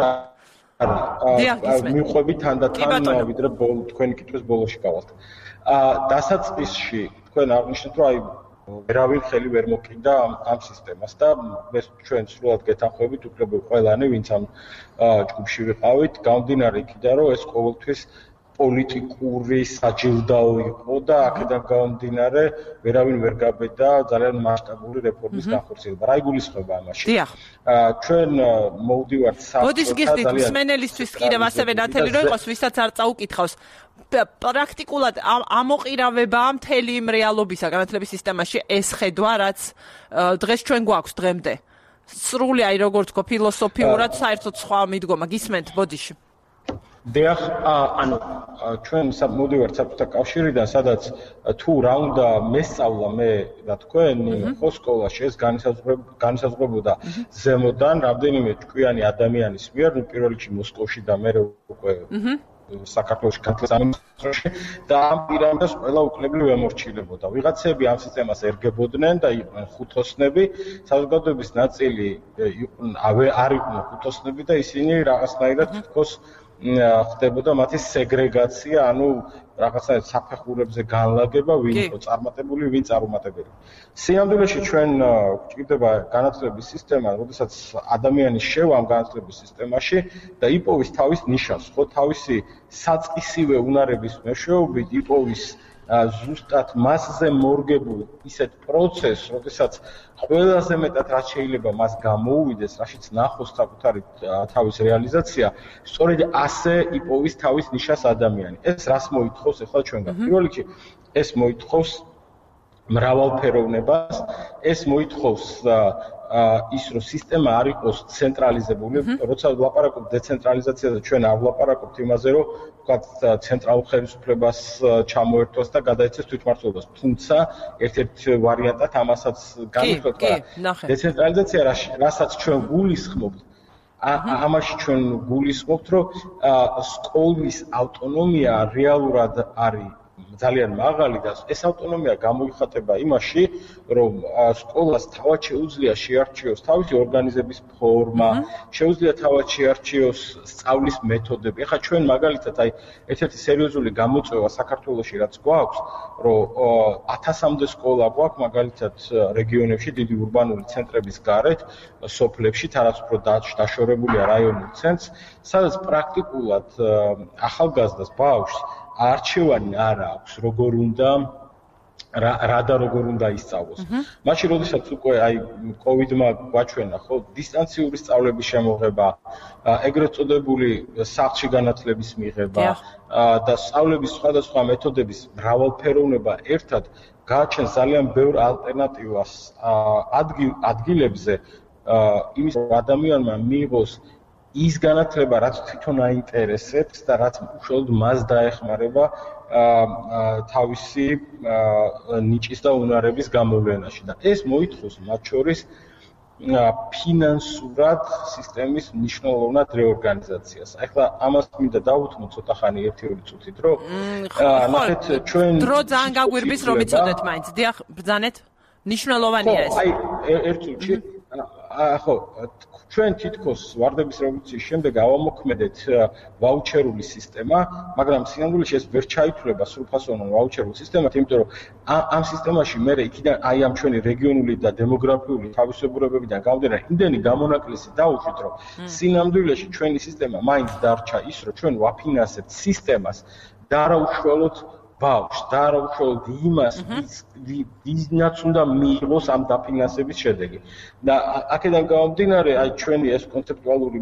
Speaker 5: არა. მიყვები თანდათან ვიდრე თქვენი კითხვის ბოლოში გავალთ. დასაწყისში თქვენ აღნიშნეთ, რომ აი ვერავინ ხელი ვერ მოკიდა ამ სისტემას და მე ჩვენ სრულად გეთანხმებით უფლებები ყველანი, ვინც ამ ჯგუფში ვიყავით, გამომდინარე იქიდან, რომ ეს ყოველთვის პოლიტიკური საჯილდაო იყო და აქედან გამომდინარე ვერავინ ვერ გაბედა ძალიან მასშტაბური რეფორმის განხორციელება. რა იგულისხმება ამაში?
Speaker 1: დიახ.
Speaker 5: ჩვენ მოვდივართ
Speaker 1: საფრთხე მოდის გიხდით მსმენელისთვის კიდევ ასევე ნათელი რო იყოს, ვისაც არ წაუკითხავს. პრაქტიკულად ამოყირავებაა მთელი იმ რეალობისა განათლების სისტემაში ეს ხედვა, რაც დღეს ჩვენ გვაქვს დღემდე. სრული აი როგორ თქო ფილოსოფიურად საერთოდ სხვა მიდგომა გისმენთ ბოდიში.
Speaker 5: დიახ, ანუ ჩვენ მოვდივართ საბჭოთა კავშირიდან, სადაც თუ რა უნდა მესწავლა მე და თქვენ ხო სკოლაში ეს განისაზღვრებოდა ზემოდან რამდენიმე ჭკვიანი ადამიანის მიერ, ნუ პირველ რიგში მოსკოვში და მე უკვე საქართველოში განათლების და ამ პირამიდას ყველა უკლებრივ ემორჩილებოდა. ვიღაცები ამ სისტემას ერგებოდნენ და იყვნენ ხუთოსნები, საზოგადოების ნაწილი იყვნენ არ იყვნენ ხუთოსნები და ისინი რაღაცნაირად თითქოს ხდებოდა მათი სეგრეგაცია, ანუ რაღაცნაირად საფეხურებზე განლაგება, ვინ იყო წარმატებული, ვინ წარუმატებელი. სინამდვილეში ჩვენ გვჭირდება განათლების სისტემა, როდესაც ადამიანი შევა ამ განათლების სისტემაში და იპოვის თავის ნიშანს, ხო, თავისი საწყისივე უნარების მეშვეობით იპოვის ზუსტად მასზე მორგებულ ისეთ პროცესს, როდესაც ყველაზე მეტად რაც შეიძლება მას გამოუვიდეს, რაშიც ნახოს საკუთარი თავის რეალიზაცია, სწორედ ასე იპოვის თავის ნიშანს ადამიანი. ეს რას მოითხოვს ახლა ჩვენგან? პირველ რიგში ეს მოითხოვს მრავალფეროვნებას, ეს მოითხოვს ის რომ სისტემა არ იყოს ცენტრალიზებული, როცა ვლაპარაკობ დეცენტრალიზაციაზე, ჩვენ არ ვლაპარაკობთ იმაზე, რომ ვთქვათ ცენტრალურ ხელისუფლებას ჩამოერთვას და გადაეცეს თვითმმართველობას. თუმცა ერთ-ერთ ვარიანტად ამასაც განვიხილოთ, რომ დეცენტრალიზაცია, რასაც ჩვენ გულისხმობთ, ამაში ჩვენ გულისხმობთ, რომ სკოლის ავტონომია რეალურად არის ძალიან მაღალი და ეს ავტონომია გამოიხატება იმაში, რომ სკოლას თავად შეუძლია შეარჩიოს თავისი ორგანიზების ფორმა, შეუძლია თავად შეარჩიოს სწავლის მეთოდები. ეხლა ჩვენ მაგალითად აი ერთ-ერთი სერიოზული გამოწვევა საქართველოში რაც გვაქვს, რომ ათასამდე სკოლა გვაქვს მაგალითად რეგიონებში, დიდი ურბანული ცენტრების გარეთ, სოფლებში, თარაც უფრო დაშორებულია რაიონულ ცენტრს, სადაც პრაქტიკულად ახალგაზრდას ბავშვს არჩევანი არ აქვს, როგორ უნდა რა და როგორ უნდა ისწავლოს. მაშინ როდესაც უკვე აი კოვიდმა გვაჩვენა, ხო, დისტანციური სწავლების შემოღება, ეგრეთ წოდებული სახლში განათლების მიღება და სწავლების სხვადასხვა მეთოდების მრავალფეროვნება ერთად გააჩენს ძალიან ბევრ ალტერნატივას ადგილებზე იმის ადამიანმა მიიღოს ის განათლება, რაც თვითონ აინტერესებს და რაც უშუალოდ მას დაეხმარება თავისი ნიჭის და უნარების გამოვლენაში. და ეს მოითხოვს მათ შორის ფინანსურად სისტემის მნიშვნელოვნად რეორგანიზაციას. ახლა ამას მინდა დავუთმო ცოტა ხანი ერთი-ორი წუთით, რომ ნახეთ ჩვენ
Speaker 1: დრო ძალიან გაგვირბის რომ იცოდეთ მაინც. დიახ, ბრძანეთ. მნიშვნელოვანია ეს.
Speaker 5: აი ერთ წუთში ხო ჩვენ თითქოს ვარდების რევოლუციის შემდეგ ავამოქმედეთ ვაუჩერული სისტემა, მაგრამ სინამდვილეში ეს ვერ ჩაითვლება სრულფასოვან ვაუჩერულ სისტემად, იმიტომ რომ ამ სისტემაში მე იქიდან აი ამ ჩვენი რეგიონული და დემოგრაფიული თავისებურებებიდან გამომდინარე, იმდენი გამონაკლისი დავუშვით, რომ სინამდვილეში ჩვენი სისტემა მაინც დარჩა ის, რომ ჩვენ ვაფინანსებთ სისტემას და არა უშუალოდ ბავშვს და არა უშუალოდ იმას, ვინაც უნდა მიიღოს ამ დაფინანსების შედეგი. და აქედან გამომდინარე, აი ჩვენი ეს კონცეპტუალური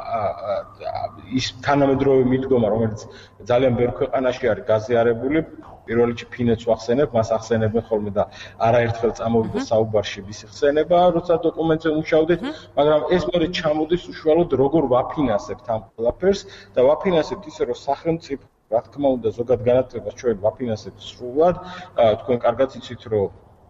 Speaker 5: ის თანამედროვე მიდგომა, რომელიც ძალიან ბევრ ქვეყანაში არის გაზიარებული, პირველ რიგში ფინეთს ვახსენებ, მას ახსენებენ ხოლმე და არაერთხელ წამოვიდა საუბარში ვის ხსენება, როცა დოკუმენტზე მუშაობდით, მაგრამ ეს მეორე ჩამოდის უშუალოდ როგორ ვაფინანსებთ ამ ყველაფერს და ვაფინანსებთ ისე, რომ სახელმწიფო რა თქმა უნდა ზოგად განათლებას ჩვენ ვაფინანსებთ სრულად, თქვენ კარგად იცით, რომ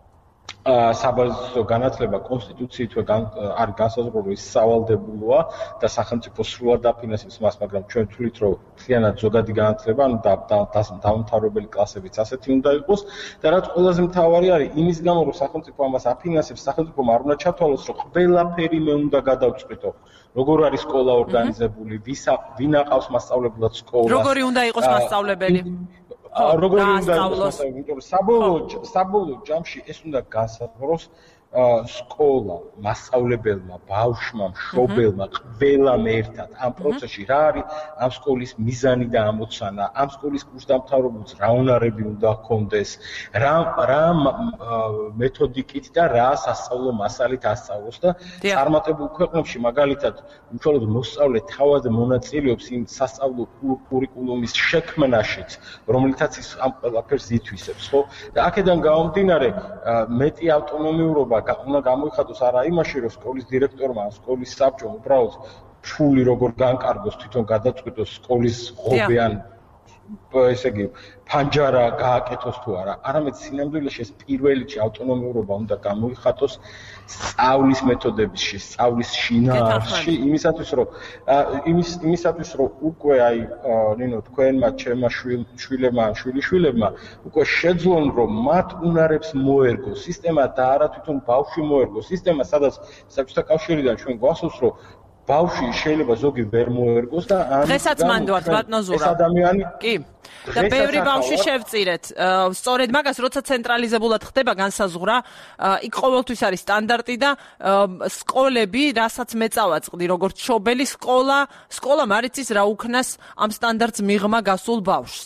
Speaker 5: საბაზისო განათლება კონსტიტუციითვე არის განსაზღვრული, ის სავალდებულოა და სახელმწიფო სრულად დაფინანსებს მას, მაგრამ ჩვენ ვთვლით, რომ მთლიანად ზოგადი განათლება, ანუ დაუმთავრებელი კლასებიც ასეთი უნდა იყოს და რაც ყველაზე მთავარი არის, იმის გამო, რომ სახელმწიფო ამას აფინანსებს, სახელმწიფომ არ უნდა ჩათვალოს, რომ ყველაფერი მე უნდა გადავწყვიტო. როგორ არის სკოლა ორგანიზებული, ვინ აყავს მასწავლებლად სკოლას,
Speaker 1: როგორი უნდა იყოს მასწავლებელი.
Speaker 5: როგორი უნდა იყოს მასწავლებელი, იმიტომ რომ საბოლოო საბოლოო ჯამში ეს უნდა განსაზღვროს სკოლა, მასწავლებელმა, ბავშვმა, მშობელმა, ყველამ ერთად ამ პროცესში რა არის ამ სკოლის მიზანი და ამოცანა, ამ სკოლის კურსდამთავრებულს რა უნარები უნდა ჰქონდეს, რა რა მეთოდიკით და რა სასწავლო მასალით ასწავლოს და წარმატებულ ქვეყნებში მაგალითად უშუალოდ მოსწავლე თავად მონაწილეობს იმ სასწავლო კურიკულუმის შექმნაშიც, რომელთაც ის ამ ყველაფერს ითვისებს, ხო? და აქედან გამომდინარე მეტი ავტონომიურობა უნდა გამოიხატოს არა იმაში, რომ სკოლის დირექტორმა, სკოლის საბჭომ უბრალოდ ფული როგორ განკარგოს თვითონ გადაწყვიტოს სკოლის ღობე ან ესე იგი ფანჯარა გააკეთოს თუ არა, არამედ სინამდვილეში ეს პირველი ავტონომიურობა უნდა გამოიხატოს სწავლის მეთოდებებში, სწავლის შინაარსში, იმისათვის რომ იმის იმისათვის რომ უკვე აი ნინო თქვენმა ჩემმა შვილებმა, შვილიშვილებმა უკვე შეძლონ რომ მათ უნარებს მოერგოს სისტემა და არა თვითონ ბავშვი მოერგოს სისტემა, სადაც საბჭოთა კავშირიდან ჩვენ გვახსოვს რომ ბავშვი შეიძლება ზოგი ვერ მოერგოს და ამ
Speaker 1: დღესაც მანდ ვართ ბატონო ზურა.
Speaker 5: ეს ადამიანი
Speaker 1: კი. და ბევრი ბავშვი შევწირეთ. სწორედ მაგას როცა ცენტრალიზებულად ხდება განსაზღვრა, იქ ყოველთვის არის სტანდარტი და სკოლები, რასაც მეწავაწყდი, როგორც მშობელი სკოლა, სკოლამ არ იცის რა უქნას ამ სტანდარტს მიღმა გასულ ბავშვს.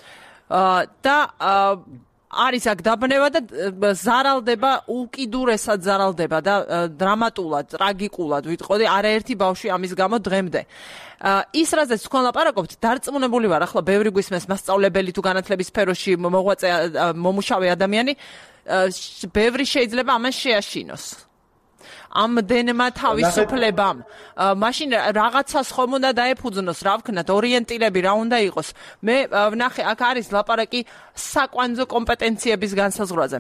Speaker 1: და არის აქ დაბნევა და ზარალდება, უკიდურესად ზარალდება და დრამატულად, ტრაგიკულად ვიტყოდი, არაერთი ბავშვი ამის გამო დღემდე. ის რაზეც თქვენ ლაპარაკობთ, დარწმუნებული ვარ, ახლა ბევრი გვისმენს მასწავლებელი თუ განათლების სფეროში მოღვაწე მომუშავე ადამიანი, ბევრი შეიძლება ამას შეაშინოს. ამდენმა თავისუფლებამ. მაშინ რაღაცას ხომ უნდა დაეფუძნოს, რა ვქნათ, ორიენტირები რა უნდა იყოს. მე ვნახე, აქ არის ლაპარაკი საკვანძო კომპეტენციების განსაზღვრაზე.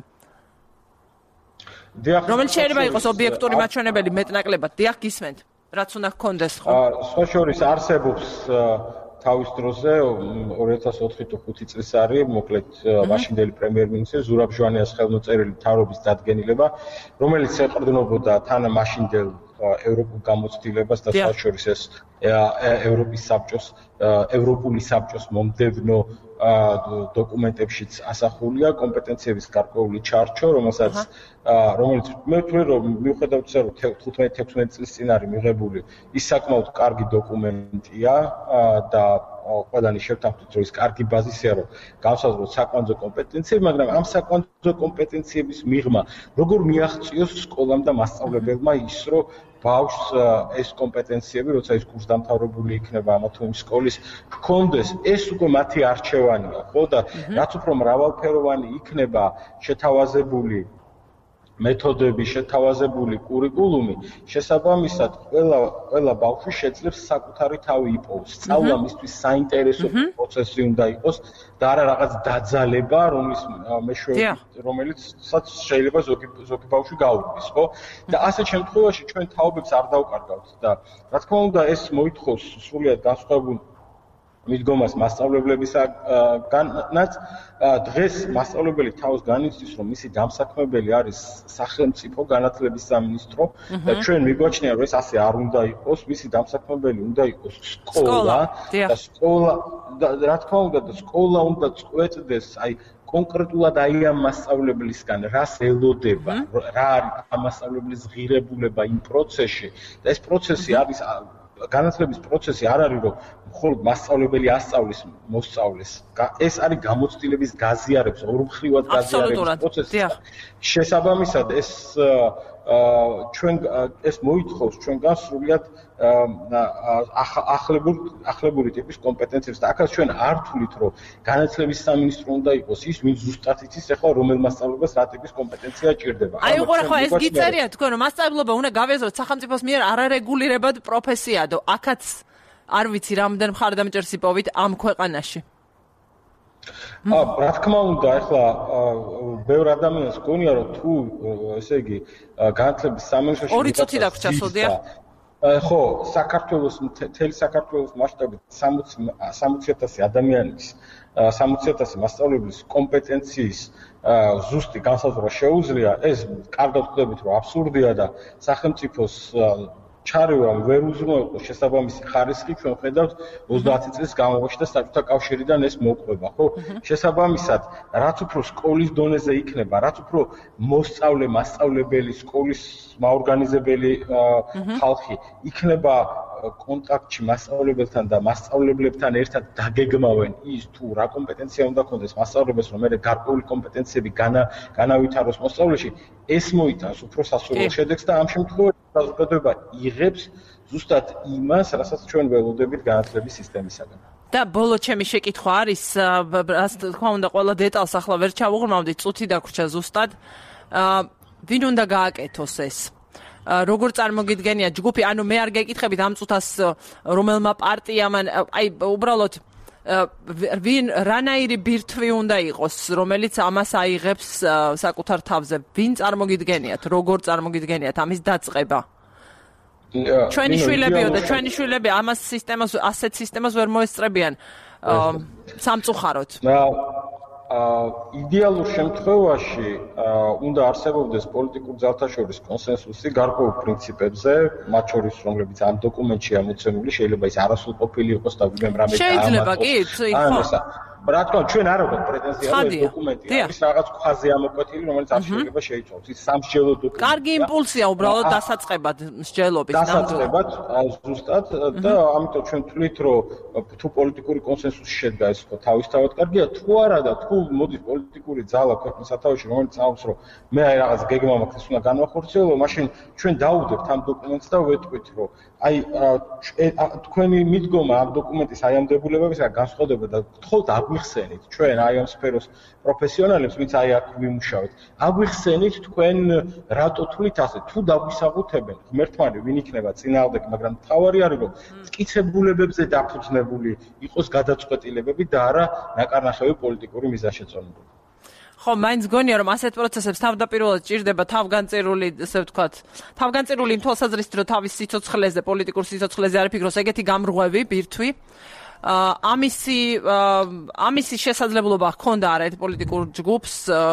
Speaker 1: რომელიც შეიძლება იყოს ობიექტური მაჩვენებელი მეტნაკლებად. დიახ, გისმენთ. რაც უნდა გქონდეს ხო?
Speaker 5: სხვა შორის არსებობს თავის დროზე ორი ათას ოთხი თუ ხუთი წლის არის მოკლედ მაშინდელი პრემიერ-მინისტრი ზურაბ ჟვანიას ხელმოწერილი მთავრობის დადგენილება, რომელიც ეყრდნობოდა თან მაშინდელ ევროპულ გამოცდილებას და სხვა შორის ეს ევროპის საბჭოს ევროპული საბჭოს მომდევნო დოკუმენტებშიც ასახულია კომპეტენციების გარკვეული ჩარჩო, რომელსაც რომელიც მე ვთვლი რომ მიუხედავად ისა რომ თხუთმეტ თექვსმეტ წლის წინ არის მიღებული, ის საკმაოდ კარგი დოკუმენტია და ყველანი შევთანხმდით რომ ის კარგი ბაზისია რომ გავსაზღვროთ საკვანძო კომპეტენციები, მაგრამ ამ საკვანძო კომპეტენციების მიღმა როგორ მიაღწიოს სკოლამ და მასწავლებელმა ის რომ ბავშვს ეს კომპეტენციები, როცა ის კურსდამთავრებული იქნება ამა თუ იმ სკოლის, ჰქონდეს, ეს უკვე მათი არჩევანია, ხო და რაც უფრო მრავალფეროვანი იქნება შეთავაზებული მეთოდები, შეთავაზებული კურიკულუმი, შესაბამისად, ყველა ყველა ბავშვი შეძლებს საკუთარი თავი იპოვოს. სწავლა მისთვის საინტერესო პროცესი უნდა იყოს და არა რაღაც დაძალება, რომლის მეშვეობით, რომელიცაც შეიძლება ზოგი ზოგი ბავშვი გაურბის, ხო? და ასეთ შემთხვევაში ჩვენ თაობებს არ დავკარგავთ და რა თქმა უნდა, ეს მოითხოვს სრულიად განსხვავებულ მიდგომას მასწავლებლებისგანაც. დღეს მასწავლებელი თავს განიცდის, რომ მისი დამსაქმებელი არის სახელმწიფო განათლების სამინისტრო და ჩვენ მიგვაჩნია, რომ ეს ასე არ უნდა იყოს, მისი დამსაქმებელი უნდა იყოს სკოლა და სკოლა რა თქმა უნდა და სკოლა უნდა წყვეტდეს, აი კონკრეტულად აი ამ მასწავლებლისგან რას ელოდება, რა არის ამ მასწავლებლის ღირებულება იმ პროცესში და ეს პროცესი არის განათლების პროცესი არ არის რომ მხოლოდ მასწავლებელი ასწავლის მოსწავლეს. ეს არის გამოცდილების გაზიარების, ორმხრივად გაზიარების პროცესი. შესაბამისად ეს ჩვენ ეს მოითხოვს ჩვენგან სრულიად ახლებური ახლებური ტიპის კომპეტენციებს და აქაც ჩვენ არ ვთვლით რომ განათლების სამინისტრო უნდა იყოს ის, ვინც ზუსტად იცის ახლა რომელ მასწავლებლებს რა ტიპის კომპეტენცია ჭირდება.
Speaker 1: აი უყურე ხო ეს გიწერია თქვენ რომ მასწავლებლობა უნდა გავეზროთ სახელმწიფოს მიერ არარეგულირებად პროფესია და აქაც არ ვიცი რამდენ მხარდამჭერს იპოვით ამ ქვეყანაში.
Speaker 5: აა რა თქმა უნდა, ახლა ბევრ ადამიანს გონია რომ თუ ესე იგი განათლების სამინისტროში
Speaker 1: ორი წუთი დაგვრჩა სოდია.
Speaker 5: ხო, საქართველოს მთელი საქართველოს მასშტაბით სამოცი ათასი ადამიანის სამოცი ათასი მასწავლებლის კომპეტენციის ზუსტი განსაზღვრა შეუძლია, ეს კარგად ხვდებით რომ აბსურდია და სახელმწიფოს ჩარევა ვერ უზრუნველყოს შესაბამისი ხარისხი, ჩვენ ხედავთ ოცდაათი წლის განმავლობაში და საბჭოთა კავშირიდან ეს მოყვება, ხო? შესაბამისად, რაც უფრო სკოლის დონეზე იქნება, რაც უფრო მოსწავლე, მასწავლებელი, სკოლის მაორგანიზებელი ხალხი იქნება კონტაქტში მასწავლებელთან და მასწავლებლებთან ერთად დაგეგმავენ ის თუ რა კომპეტენცია უნდა ქონდეს მასწავლებელს, რომ მე გარკვეული კომპეტენციები განავითაროს მოსწავლეში, ეს მოიტანს უფრო სასურველ შედეგს და ამ შემთხვევაში საზოგადოება იღებს ზუსტად იმას, რასაც ჩვენ ველოდებით განათლების სისტემისაგან.
Speaker 1: და ბოლო ჩემი შეკითხვა არის, რას თქმა უნდა ყველა დეტალს ახლა ვერ ჩავუღრმავდით, წუთი დაგვრჩა ზუსტად. ვინ უნდა გააკეთოს ეს? როგორ წარმოგიდგენია ჯგუფი, ანუ მე არ გეკითხებით ამ წუთას რომელმა პარტიამ, აი უბრალოდ ვინ რანაირი ბირთვი უნდა იყოს, რომელიც ამას აიღებს საკუთარ თავზე? ვინ წარმოგიდგენიათ, როგორ წარმოგიდგენიათ ამის დაწყება? ჩვენი შვილებიო და ჩვენი შვილები ამას სისტემას, ასეთ სისტემას ვერ მოესწრებიან სამწუხაროდ.
Speaker 5: იდეალურ შემთხვევაში უნდა არსებობდეს პოლიტიკურ ძალთა შორის კონსენსუსი გარკვეულ პრინციპებზე, მათ შორის რომლებიც ამ დოკუმენტშია მოცემული, შეიძლება ის არასრულყოფილი იყოს და ვინმე რამე
Speaker 1: დაამატოს. შეიძლება კი, ხო.
Speaker 5: რა თქმა უნდა, ჩვენ არ აქვს პრეტენზია ეს დოკუმენტი, არის რაღაც ქვაზე ამოკვეთილი, რომელიც არ შეიძლება შეიცვალოს. ის სამსჯელო დოკუმენტია.
Speaker 1: კარგი იმპულსია უბრალოდ დასაწყებად მსჯელობის
Speaker 5: ნამდვილად. დასაწყებად ზუსტად და ამიტომ ჩვენ ვთვლით, რომ თუ პოლიტიკური კონსენსუსი შედგა ეს ხო თავისთავად კარგია, თუ არა და თუ მოდის პოლიტიკური ძალა ქვეყნის სათავეში, რომელიც ამბობს, რომ მე აი რაღაც გეგმა მაქვს, ეს უნდა განვახორციელო, მაშინ ჩვენ დაუდებთ ამ დოკუმენტს და ვეტყვით, რომ აი თქვენი მიდგომა ამ დოკუმენტის აი ამ დებულებებისგან განსხვავდება და გთხოვთ აგვიხსენით ჩვენ აი ამ სფეროს პროფესიონალებს, ვინც აი აქ ვიმუშავეთ. აგვიხსენით თქვენ რატო თვლით ასე, თუ დაგვისაღუთებენ ღმერთმანი ვინ იქნება წინააღმდეგ, მაგრამ თავარი არის რომ მტკიცებულებებზე დაფუძნებული იყოს გადაწყვეტილებები და არა ნაკარნახევი პოლიტიკური მიზანშეწონებები.
Speaker 1: ხო, მაინც გონია რომ ასეთ პროცესებს თავდაპირველად ჭირდება თავგანწირული, ასე ვთქვათ, თავგანწირული იმ თვალსაზრისით, რომ თავის სიცოცხლეზე, პოლიტიკურ სიცოცხლეზე არ ფიქროს ეგეთი გამრღვევი, ბირთვი. ამისი ამისი შესაძლებლობა ჰქონდა არა ერთ პოლიტიკურ ჯგუფს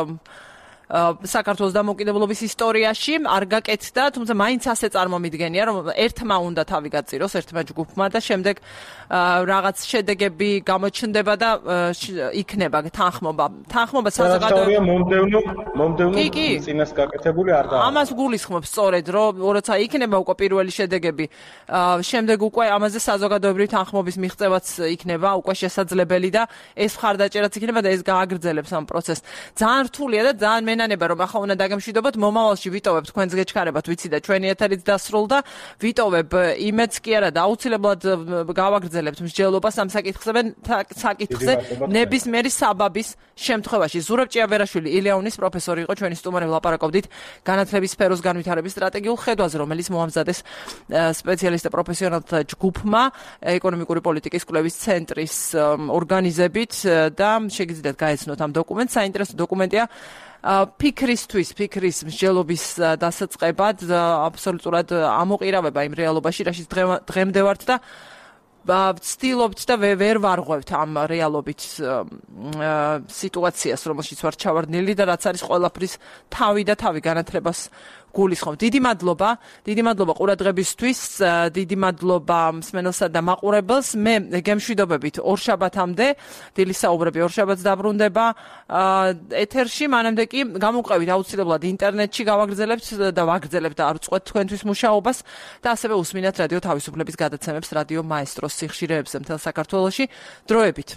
Speaker 1: საქართველოს დამოუკიდებლობის ისტორიაში არ გაკეთდა, თუმცა მაინც ასე წარმომიდგენია, რომ ერთმა უნდა თავი გაწიროს, ერთმა ჯგუფმა და შემდეგ რაღაც შედეგები გამოჩნდება და იქნება თანხმობა. თანხმობა საზოგადოებრივი
Speaker 5: მომდევნო მომდევნო წინას გაკეთებული არ და
Speaker 1: ამას გულისხმობს სწორედ, რომ როცა იქნება უკვე პირველი შედეგები, შემდეგ უკვე ამაზე საზოგადოებრივი თანხმობის მიღწევაც იქნება უკვე შესაძლებელი და ეს მხარდაჭერაც იქნება და ეს გააგრძელებს ამ პროცესს. ძალიან რთულია და ძალიან მენანება რომ ახლა უნდა დაგემშვიდობოთ, მომავალში ვიტოვებ თქვენს გეჩქარებათ, ვიცი და ჩვენი ეთერიც დასრულდა, ვიტოვებ იმედს კი არა და აუცილებლად გავაგრძელებთ მსჯელობას ამ საკითხზე, საკითხზე ნებისმიერი საბაბის შემთხვევაში. ზურაბ ჭიაბერაშვილი, ილიაუნის პროფესორი იყო ჩვენი სტუმარი, ვლაპარაკობდით განათლების სფეროს განვითარების სტრატეგიულ ხედვაზე, რომელიც მოამზადეს სპეციალისტთა პროფესიონალთა ჯგუფმა ეკონომიკური პოლიტიკის კვლევის ცენტრის ორგანიზებით და შეგიძლიათ გაეცნოთ ამ დოკუმენტს. საინტერესო დოკუმენტია ფიქრისთვის, ფიქრის მსჯელობის დასაწყებად, აბსოლუტურად ამოყირავება იმ რეალობაში, რაშიც დღემდე ვართ და ვცდილობთ და ვერ ვარღვევთ ამ რეალობით სიტუაციას, რომელშიც ვართ ჩავარდნილი და რაც არის ყველაფრის თავი და თავი განათლებას გულისხმობ. დიდი მადლობა, დიდი მადლობა ყურადღებისთვის, დიდი მადლობა მსმენელსა და მაყურებელს. მე გემშვიდობებით ორშაბათამდე, დილის საუბრები ორშაბათს დაბრუნდება ეთერში, მანამდე კი გამოვყევით აუცილებლად ინტერნეტში გავაგრძელებთ და ვაგრძელებთ და არ ვწყვეტ თქვენთვის მუშაობას და ასევე უსმინათ რადიო თავისუფლების გადაცემებს რადიო მაესტროს სიხშირეებზე მთელ საქართველოში. დროებით.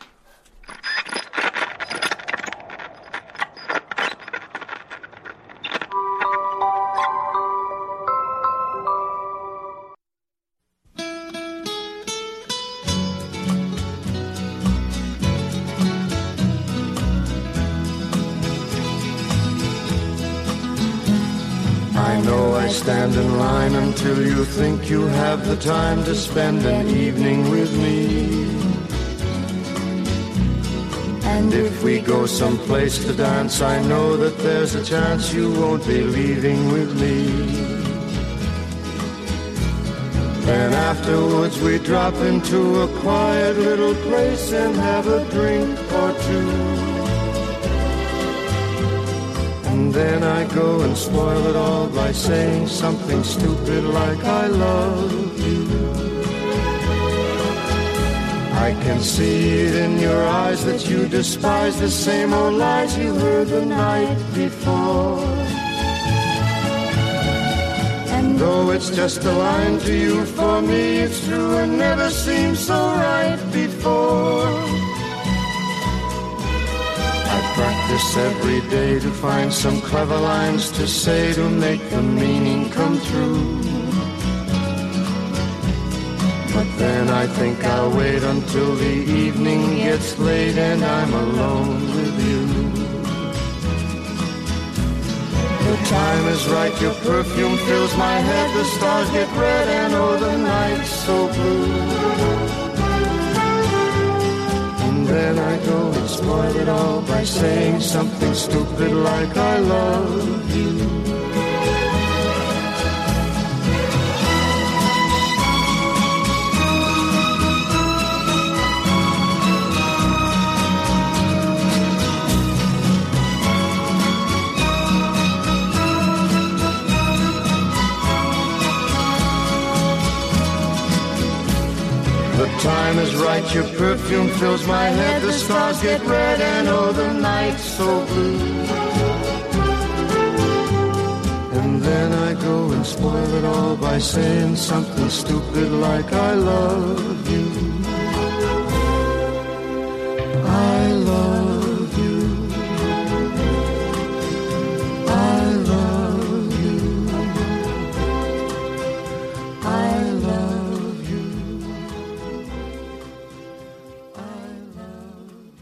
Speaker 6: Stand in line until you think you have the time to spend an evening with me. And if we go someplace to dance, I know that there's a chance you won't be leaving with me. Then afterwards we drop into a quiet little place and have a drink or two. And then I go and spoil it all by saying something stupid like I love you. I can see it in your eyes that you despise the same old lies you heard the night before. And though it's just a line to you, for me it's true and never seemed so right before. Practice every day to find some clever lines to say to make the meaning come true. But then I think I'll wait until the evening gets late and I'm alone with you. The time is right, your perfume fills my head, the stars get red and oh the night's so blue. Then I go and spoil it all by saying something stupid like I love you. The time is right, your perfume fills my head, the stars get red and oh the night's so blue. And then I go and spoil it all by saying something stupid like I love you. I love you. I love you. I love you. I love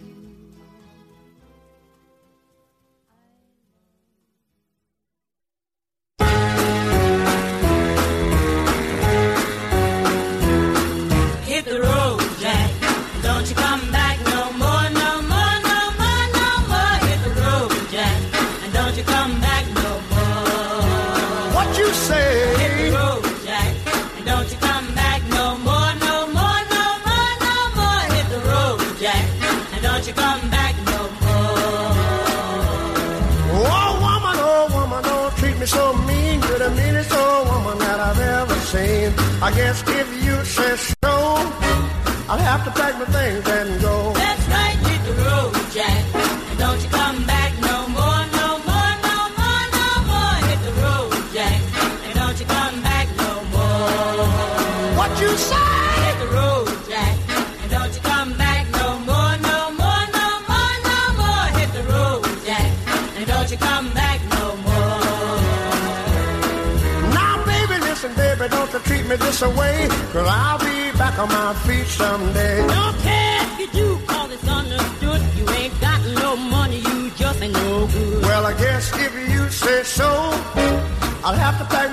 Speaker 7: you come back no more.
Speaker 6: Oh, woman, oh, woman, don't treat me so mean. You're the meanest old woman that I've ever seen. I guess if you say so, I'll have to pack my things and go.
Speaker 7: That's right, hit the road, Jack. And don't you come back no more, no more, no more, no more. Hit the road, Jack. And don't you come back no more.
Speaker 6: What you say?
Speaker 7: Hit the road, Jack. And don't you come back no more, no more, no more, no more. Hit the road, Jack. And don't you come back no more.
Speaker 6: Now, baby, listen, baby, don't you treat me this away, 'cause I'll be back on my feet someday.
Speaker 7: Don't care if you do, 'cause it's understood. You ain't got no money, you just ain't no good.
Speaker 6: Well, I guess if you say so, I'll have to pack